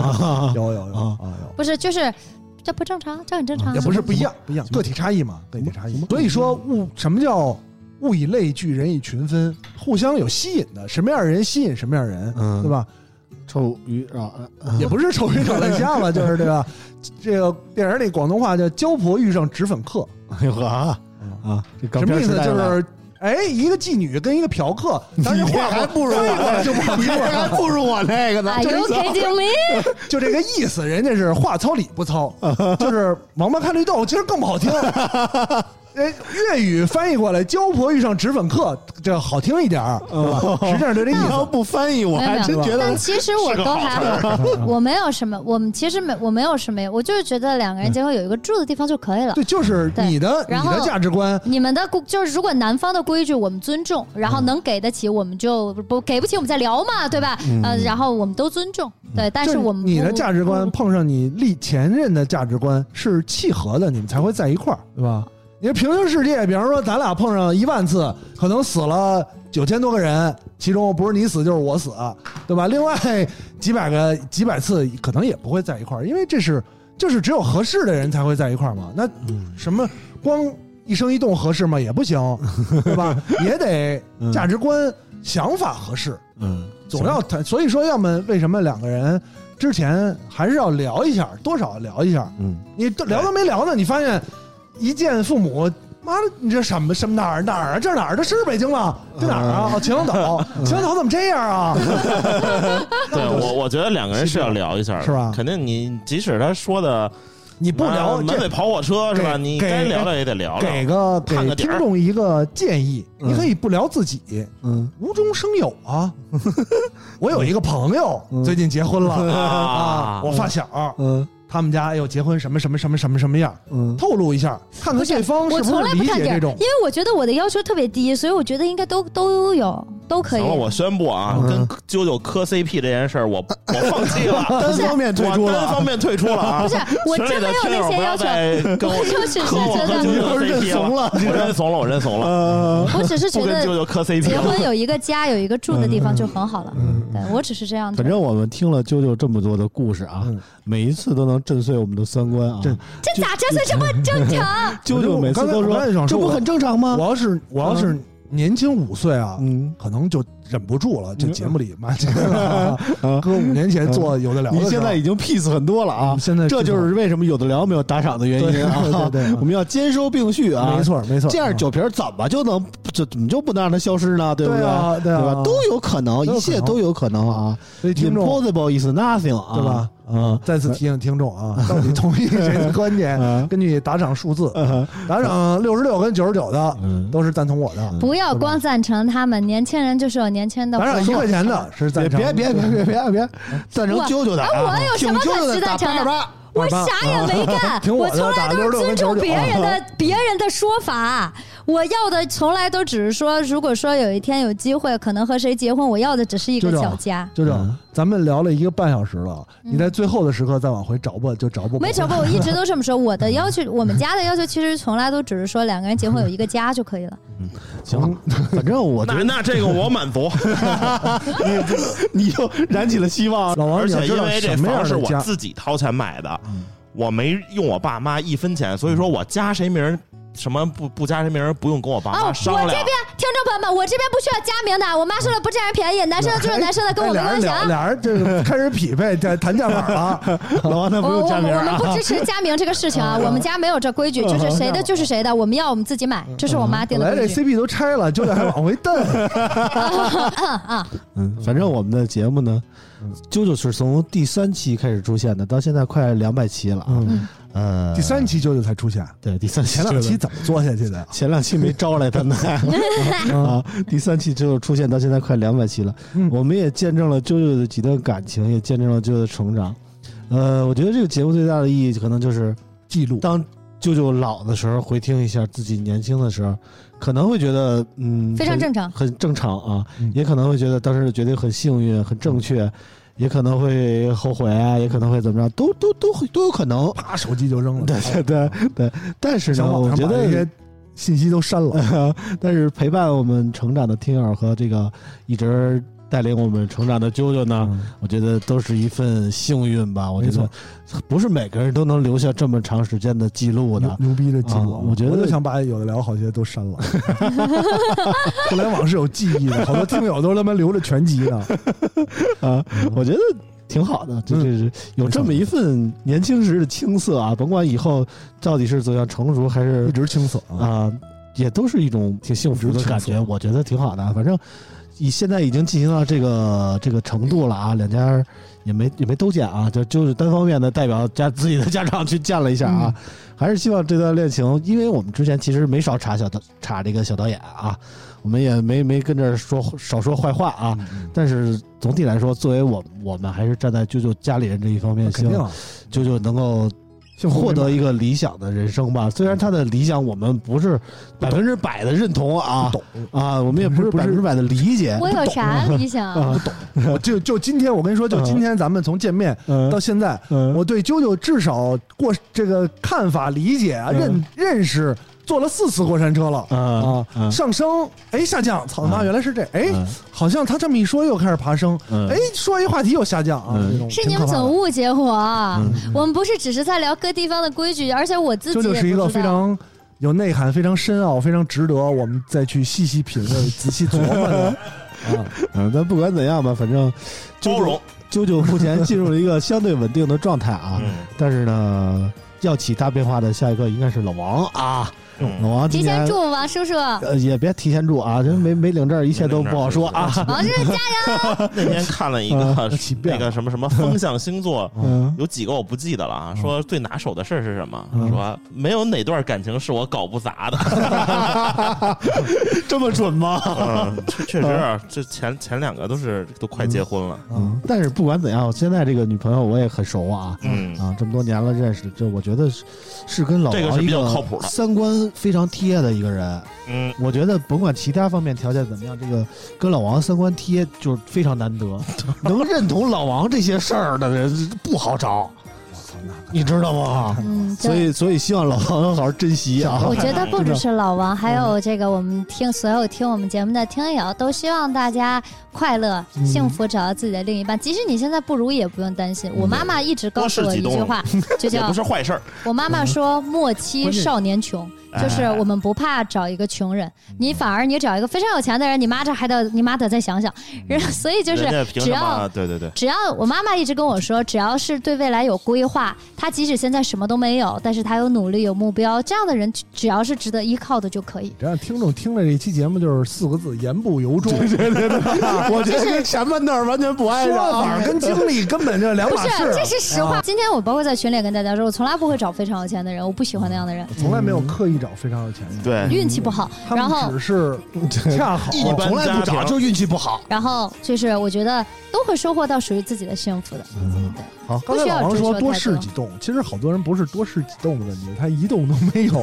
不是就是这不正常，这很正常， 也不是不一样，个体差异嘛，个体差异。所以说什么叫物以类聚，人以群分，互相有吸引的，什么样的人吸引什么样的人，对吧？ 臭鱼啊， 也不是臭鱼找烂虾吧，就是这个电影里广东话叫“焦婆遇上脂粉客”。 哎呦啊， 什么意思？就是一个妓女跟一个嫖客，但是话还不如我，你还不如我那个呢。 就这个意思，人家是话糙理不糙，就是王八看绿豆，其实更不好听。粤语翻译过来，焦婆遇上脂粉客，这好听一点实际上就这意思。 要不翻译，我还真觉得。 但其实我都还，我没有什么，我没有什么，我就是觉得2个人结婚有一个住的地方就可以了。 对，就是你的价值观， 你们的就是如果男方的规矩我们尊重，然后能给得起我们就不给不起我们再聊嘛，对吧？然后我们都尊重，对，但是我们你的价值观碰上你前任的价值观是契合的，你们才会在一块儿，对吧？你说平行世界，比方说咱俩碰上1万次，可能死了9000多个人，其中不是你死就是我死，对吧？另外几百次可能也不会在一块儿，因为就是只有合适的人才会在一块儿嘛。那什么光一生一动合适吗？也不行，对吧？也得价值观、想法合适。总要谈。所以说，要么为什么2个人之前还是要聊一下，多少聊一下。你聊都没聊呢，你发现。一见父母，妈的，你这什么哪儿啊？这哪儿？这是北京吗？这哪儿啊？秦皇岛怎么这样啊？ 对，我觉得2个人是要聊一下， 是吧？ 肯定你即使他说的， 你不聊满嘴跑火车是吧？你该聊聊也得聊聊。给听众一个建议，你可以不聊自己，无中生有啊。我有一个朋友最近结婚了啊，我发小，他们家结婚什么样？透露一下，看看对方是不是理解这种。 因为我觉得我的要求特别低，所以我觉得应该都有，都可以。 我宣布啊，跟啾啾磕 CP 这件事儿，我放弃了， 单方面退出了啊！ 不是，我真没有那些要求，我只是觉得认怂了， 我认怂了。 我只是觉得啾啾磕 CP， 结婚有一个家，有一个住的地方就很好了。对，我只是这样。 反正我们听了啾啾这么多的故事啊，每一次都能震碎我们的3观啊！ 这咋震碎这么正常？ 啾啾每次都说这不很正常吗？ 我要是年轻5岁啊，可能就忍不住了，就节目里嘛，搁5年前做有的聊的时候， 你现在已经 peace 很多了啊！ 现在这就是为什么有的聊没有打赏的原因啊！ 对， 我们要兼收并蓄啊！ 没错， 这样酒瓶怎么就不能让它消失呢？对不对？ 对吧？ 都有可能，一切都有可能啊！ 所以听众 impossible is nothing 啊， 对吧？再次提醒听众啊，到底同意谁的观点？根据打赏数字，打赏66跟99的都是赞同我的。 不要光赞成他们，年轻人就是有年轻的。 打赏1块钱的是赞成， 别赞成啾啾的。 我有什么可值赞成的？我啥也没干，我从来都是尊重别人的说法。我要的从来都只是说，如果说有一天有机会，可能和谁结婚，我要的只是一个小家。 就这样，咱们聊了1个半小时了，你在最后的时刻再往回找吧，就找不。 没找不，我一直都这么说。我的要求，我们家的要求，其实从来都只是说2个人结婚有一个家就可以了。 行，反正我那这个我满足。 你又燃起了希望。 老王， 而且因为这房是我自己掏钱买的，我没用我爸妈1分钱，所以说我加谁名什么不加谁名不用跟我爸妈商量。 我这边听众朋友们，我这边不需要加名的，我妈说了不占人便宜，男生的就是男生的，跟我没关系啊。 俩人这开始匹配谈价码了。 老王，那不用加名我们不支持加名这个事情啊，我们家没有这规矩，就是谁的就是谁的，我们要我们自己买，这是我妈定的规矩。 这 CP 都拆了，就得还往回蹬。 反正我们的节目呢，啾啾是从第3期开始出现的，到现在快200期了啊。 第3期啾啾才出现， 对，第3期前2期怎么做下去的？ 前2期没招来他呢啊，第3期就出现到现在快200期了。我们也见证了啾啾的几段感情，也见证了啾啾的成长。我觉得这个节目最大的意义可能就是记录。 当啾啾老的时候，回听一下自己年轻的时候，可能会觉得非常正常， 很正常啊，也可能会觉得当时觉得很幸运、很正确。也可能会后悔啊，也可能会怎么着，都有可能。 啪，手机就扔了。 对。但是呢，我觉得这些信息都删了。 但是陪伴我们成长的听友和这个一直带领我们成长的啾啾呢，我觉得都是一份幸运吧。我觉得不是每个人都能留下这么长时间的记录的， 牛逼的记录。 我觉得我就想把有的聊好些都删了。互联网是有记忆的，好多听友都他妈留着全集呢。 我觉得挺好的，就是有这么一份年轻时的青涩啊，甭管以后到底是走向成熟还是一直青涩啊，也都是一种挺幸福的感觉，我觉得挺好的。反正现在已经进行到这个程度了啊，两家也没都见啊，就是单方面的代表自己的家长去见了一下啊，还是希望这段恋情，因为我们之前其实没少查这个小导演啊，我们也没跟这少说坏话啊，但是总体来说，作为我们还是站在啾啾家里人这一方面，希望啾啾能够获得一个理想的人生吧。虽然他的理想我们不是100%的认同啊， 不懂啊，我们也不是100%的理解。 我有啥理想？ 不懂。就今天，我跟你说，就今天咱们从见面到现在，我对啾啾至少过这个看法、理解啊、认识。坐了4次过山车了上升下降，操他妈原来是这好像他这么一说又开始爬升说一话题又下降啊， 是你们总误解我，我们不是只是在聊各地方的规矩，而且我自己这就是一个非常有内涵、非常深奥、非常值得我们再去细细品味、仔细琢磨的但不管怎样吧，反正包容啾啾目前进入了一个相对稳定的状态啊，但是呢，要起大变化的下一个应该是老王啊。老王提前祝王叔叔也别提前祝啊，人没领证，一切都不好说啊。 王叔叔加油！ 那天看了一个那个什么风象星座，有几个我不记得了啊。说最拿手的事是什么？说没有哪段感情是我搞不砸的。 这么准吗？ 确实，这前2个都快结婚了。 但是不管怎样，现在这个女朋友我也很熟啊。这么多年了认识，就我觉得是跟老王一个三观非常贴的一个人，我觉得甭管其他方面条件怎么样，这个跟老王三观贴就是非常难得，能认同老王这些事儿的人不好找，你知道吗？所以希望老王能好好珍惜啊！ 我觉得不只是老王，还有这个我们所有听我们节目的听友，都希望大家快乐、幸福，找到自己的另一半。即使你现在不如意，也不用担心。我妈妈一直告诉我一句话，就叫不是坏事。 我妈妈说：“莫欺少年穷。” 就是我们不怕找一个穷人，你反而你找一个非常有钱的人，你妈得再想想。所以就是只要对， 只要我妈妈一直跟我说，只要是对未来有规划，她即使现在什么都没有，但是她有努力有目标，这样的人只要是值得依靠的就可以。 这样听众听了这期节目就是4个字：言不由衷。 对，我觉得跟前半段完全不挨着， 说法跟经历根本就两码事。 不是，这是实话。今天我包括在群里跟大家说，我从来不会找非常有钱的人，我不喜欢那样的人， 从来没有刻意找非常有钱的人， 对， 运气不好，然后只是恰好， 从来不找，就是运气不好。 然后就是我觉得都会收获到属于自己的幸福的。对。 好，刚才老王说多试几动，其实好多人不是多试几动的问题，他一动都没有，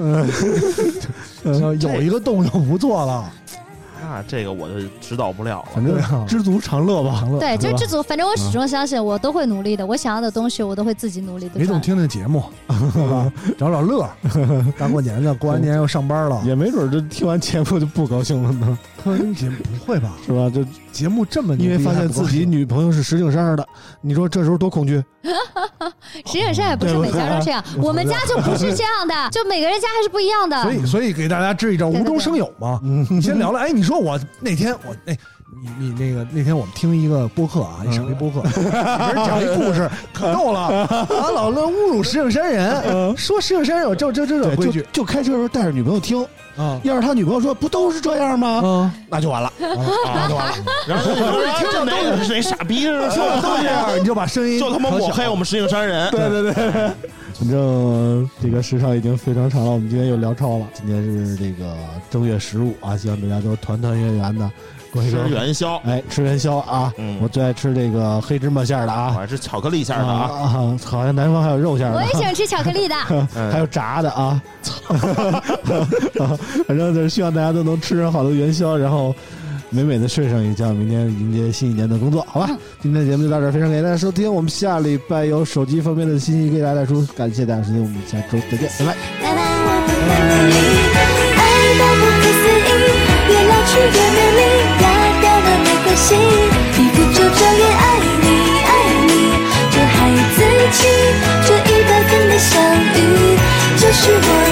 有一个动就不错了。 那这个我就指导不了了， 反正知足常乐吧。 对，就是知足。反正我始终相信，我都会努力的。我想要的东西，我都会自己努力的。 没总听听节目，找找乐。大过年的，过完年又上班了， 也没准就听完节目就不高兴了呢。 节目不会吧？ 是吧？就节目这么， 因为发现自己女朋友是石景山的，你说这时候多恐惧？ 石景山也不是每家都这样，我们家就不是这样的，就每个人家还是不一样的。 所以给大家支一招，无中生有嘛。你先聊聊，哎，你说我那天你那天我们听一个播客啊，一省一播客，人讲一故事可逗了啊，老论侮辱石景山人，说石景山人有这规矩， 就开车的时候带着女朋友听。要是他女朋友说不都是这样吗？那就完了，那就完了。 然后听着哪个是谁傻逼似的， 都这样，你就把声音就他妈抹黑我们石景山人。 对。反正这个时长已经非常长了，我们今天又聊超了。今天是这个正月15啊，希望大家都团团圆圆的。 吃元宵， 吃元宵啊！我最爱吃这个黑芝麻馅的啊， 我爱吃巧克力馅的啊， 好像南方还有肉馅的， 我也喜欢吃巧克力的， 还有炸的啊。反正就是希望大家都能吃上好的元宵，然后美美的睡上一觉，明天迎接新一年的工作，好吧？今天的节目就到这儿，非常感谢大家收听，我们下礼拜有手机方面的信息给大家带出，感谢大家收听，我们下周再见，拜拜。 越老去越美丽，压掉了没关系，一不就这也爱你爱你，这孩子气，这100天的相遇，这是我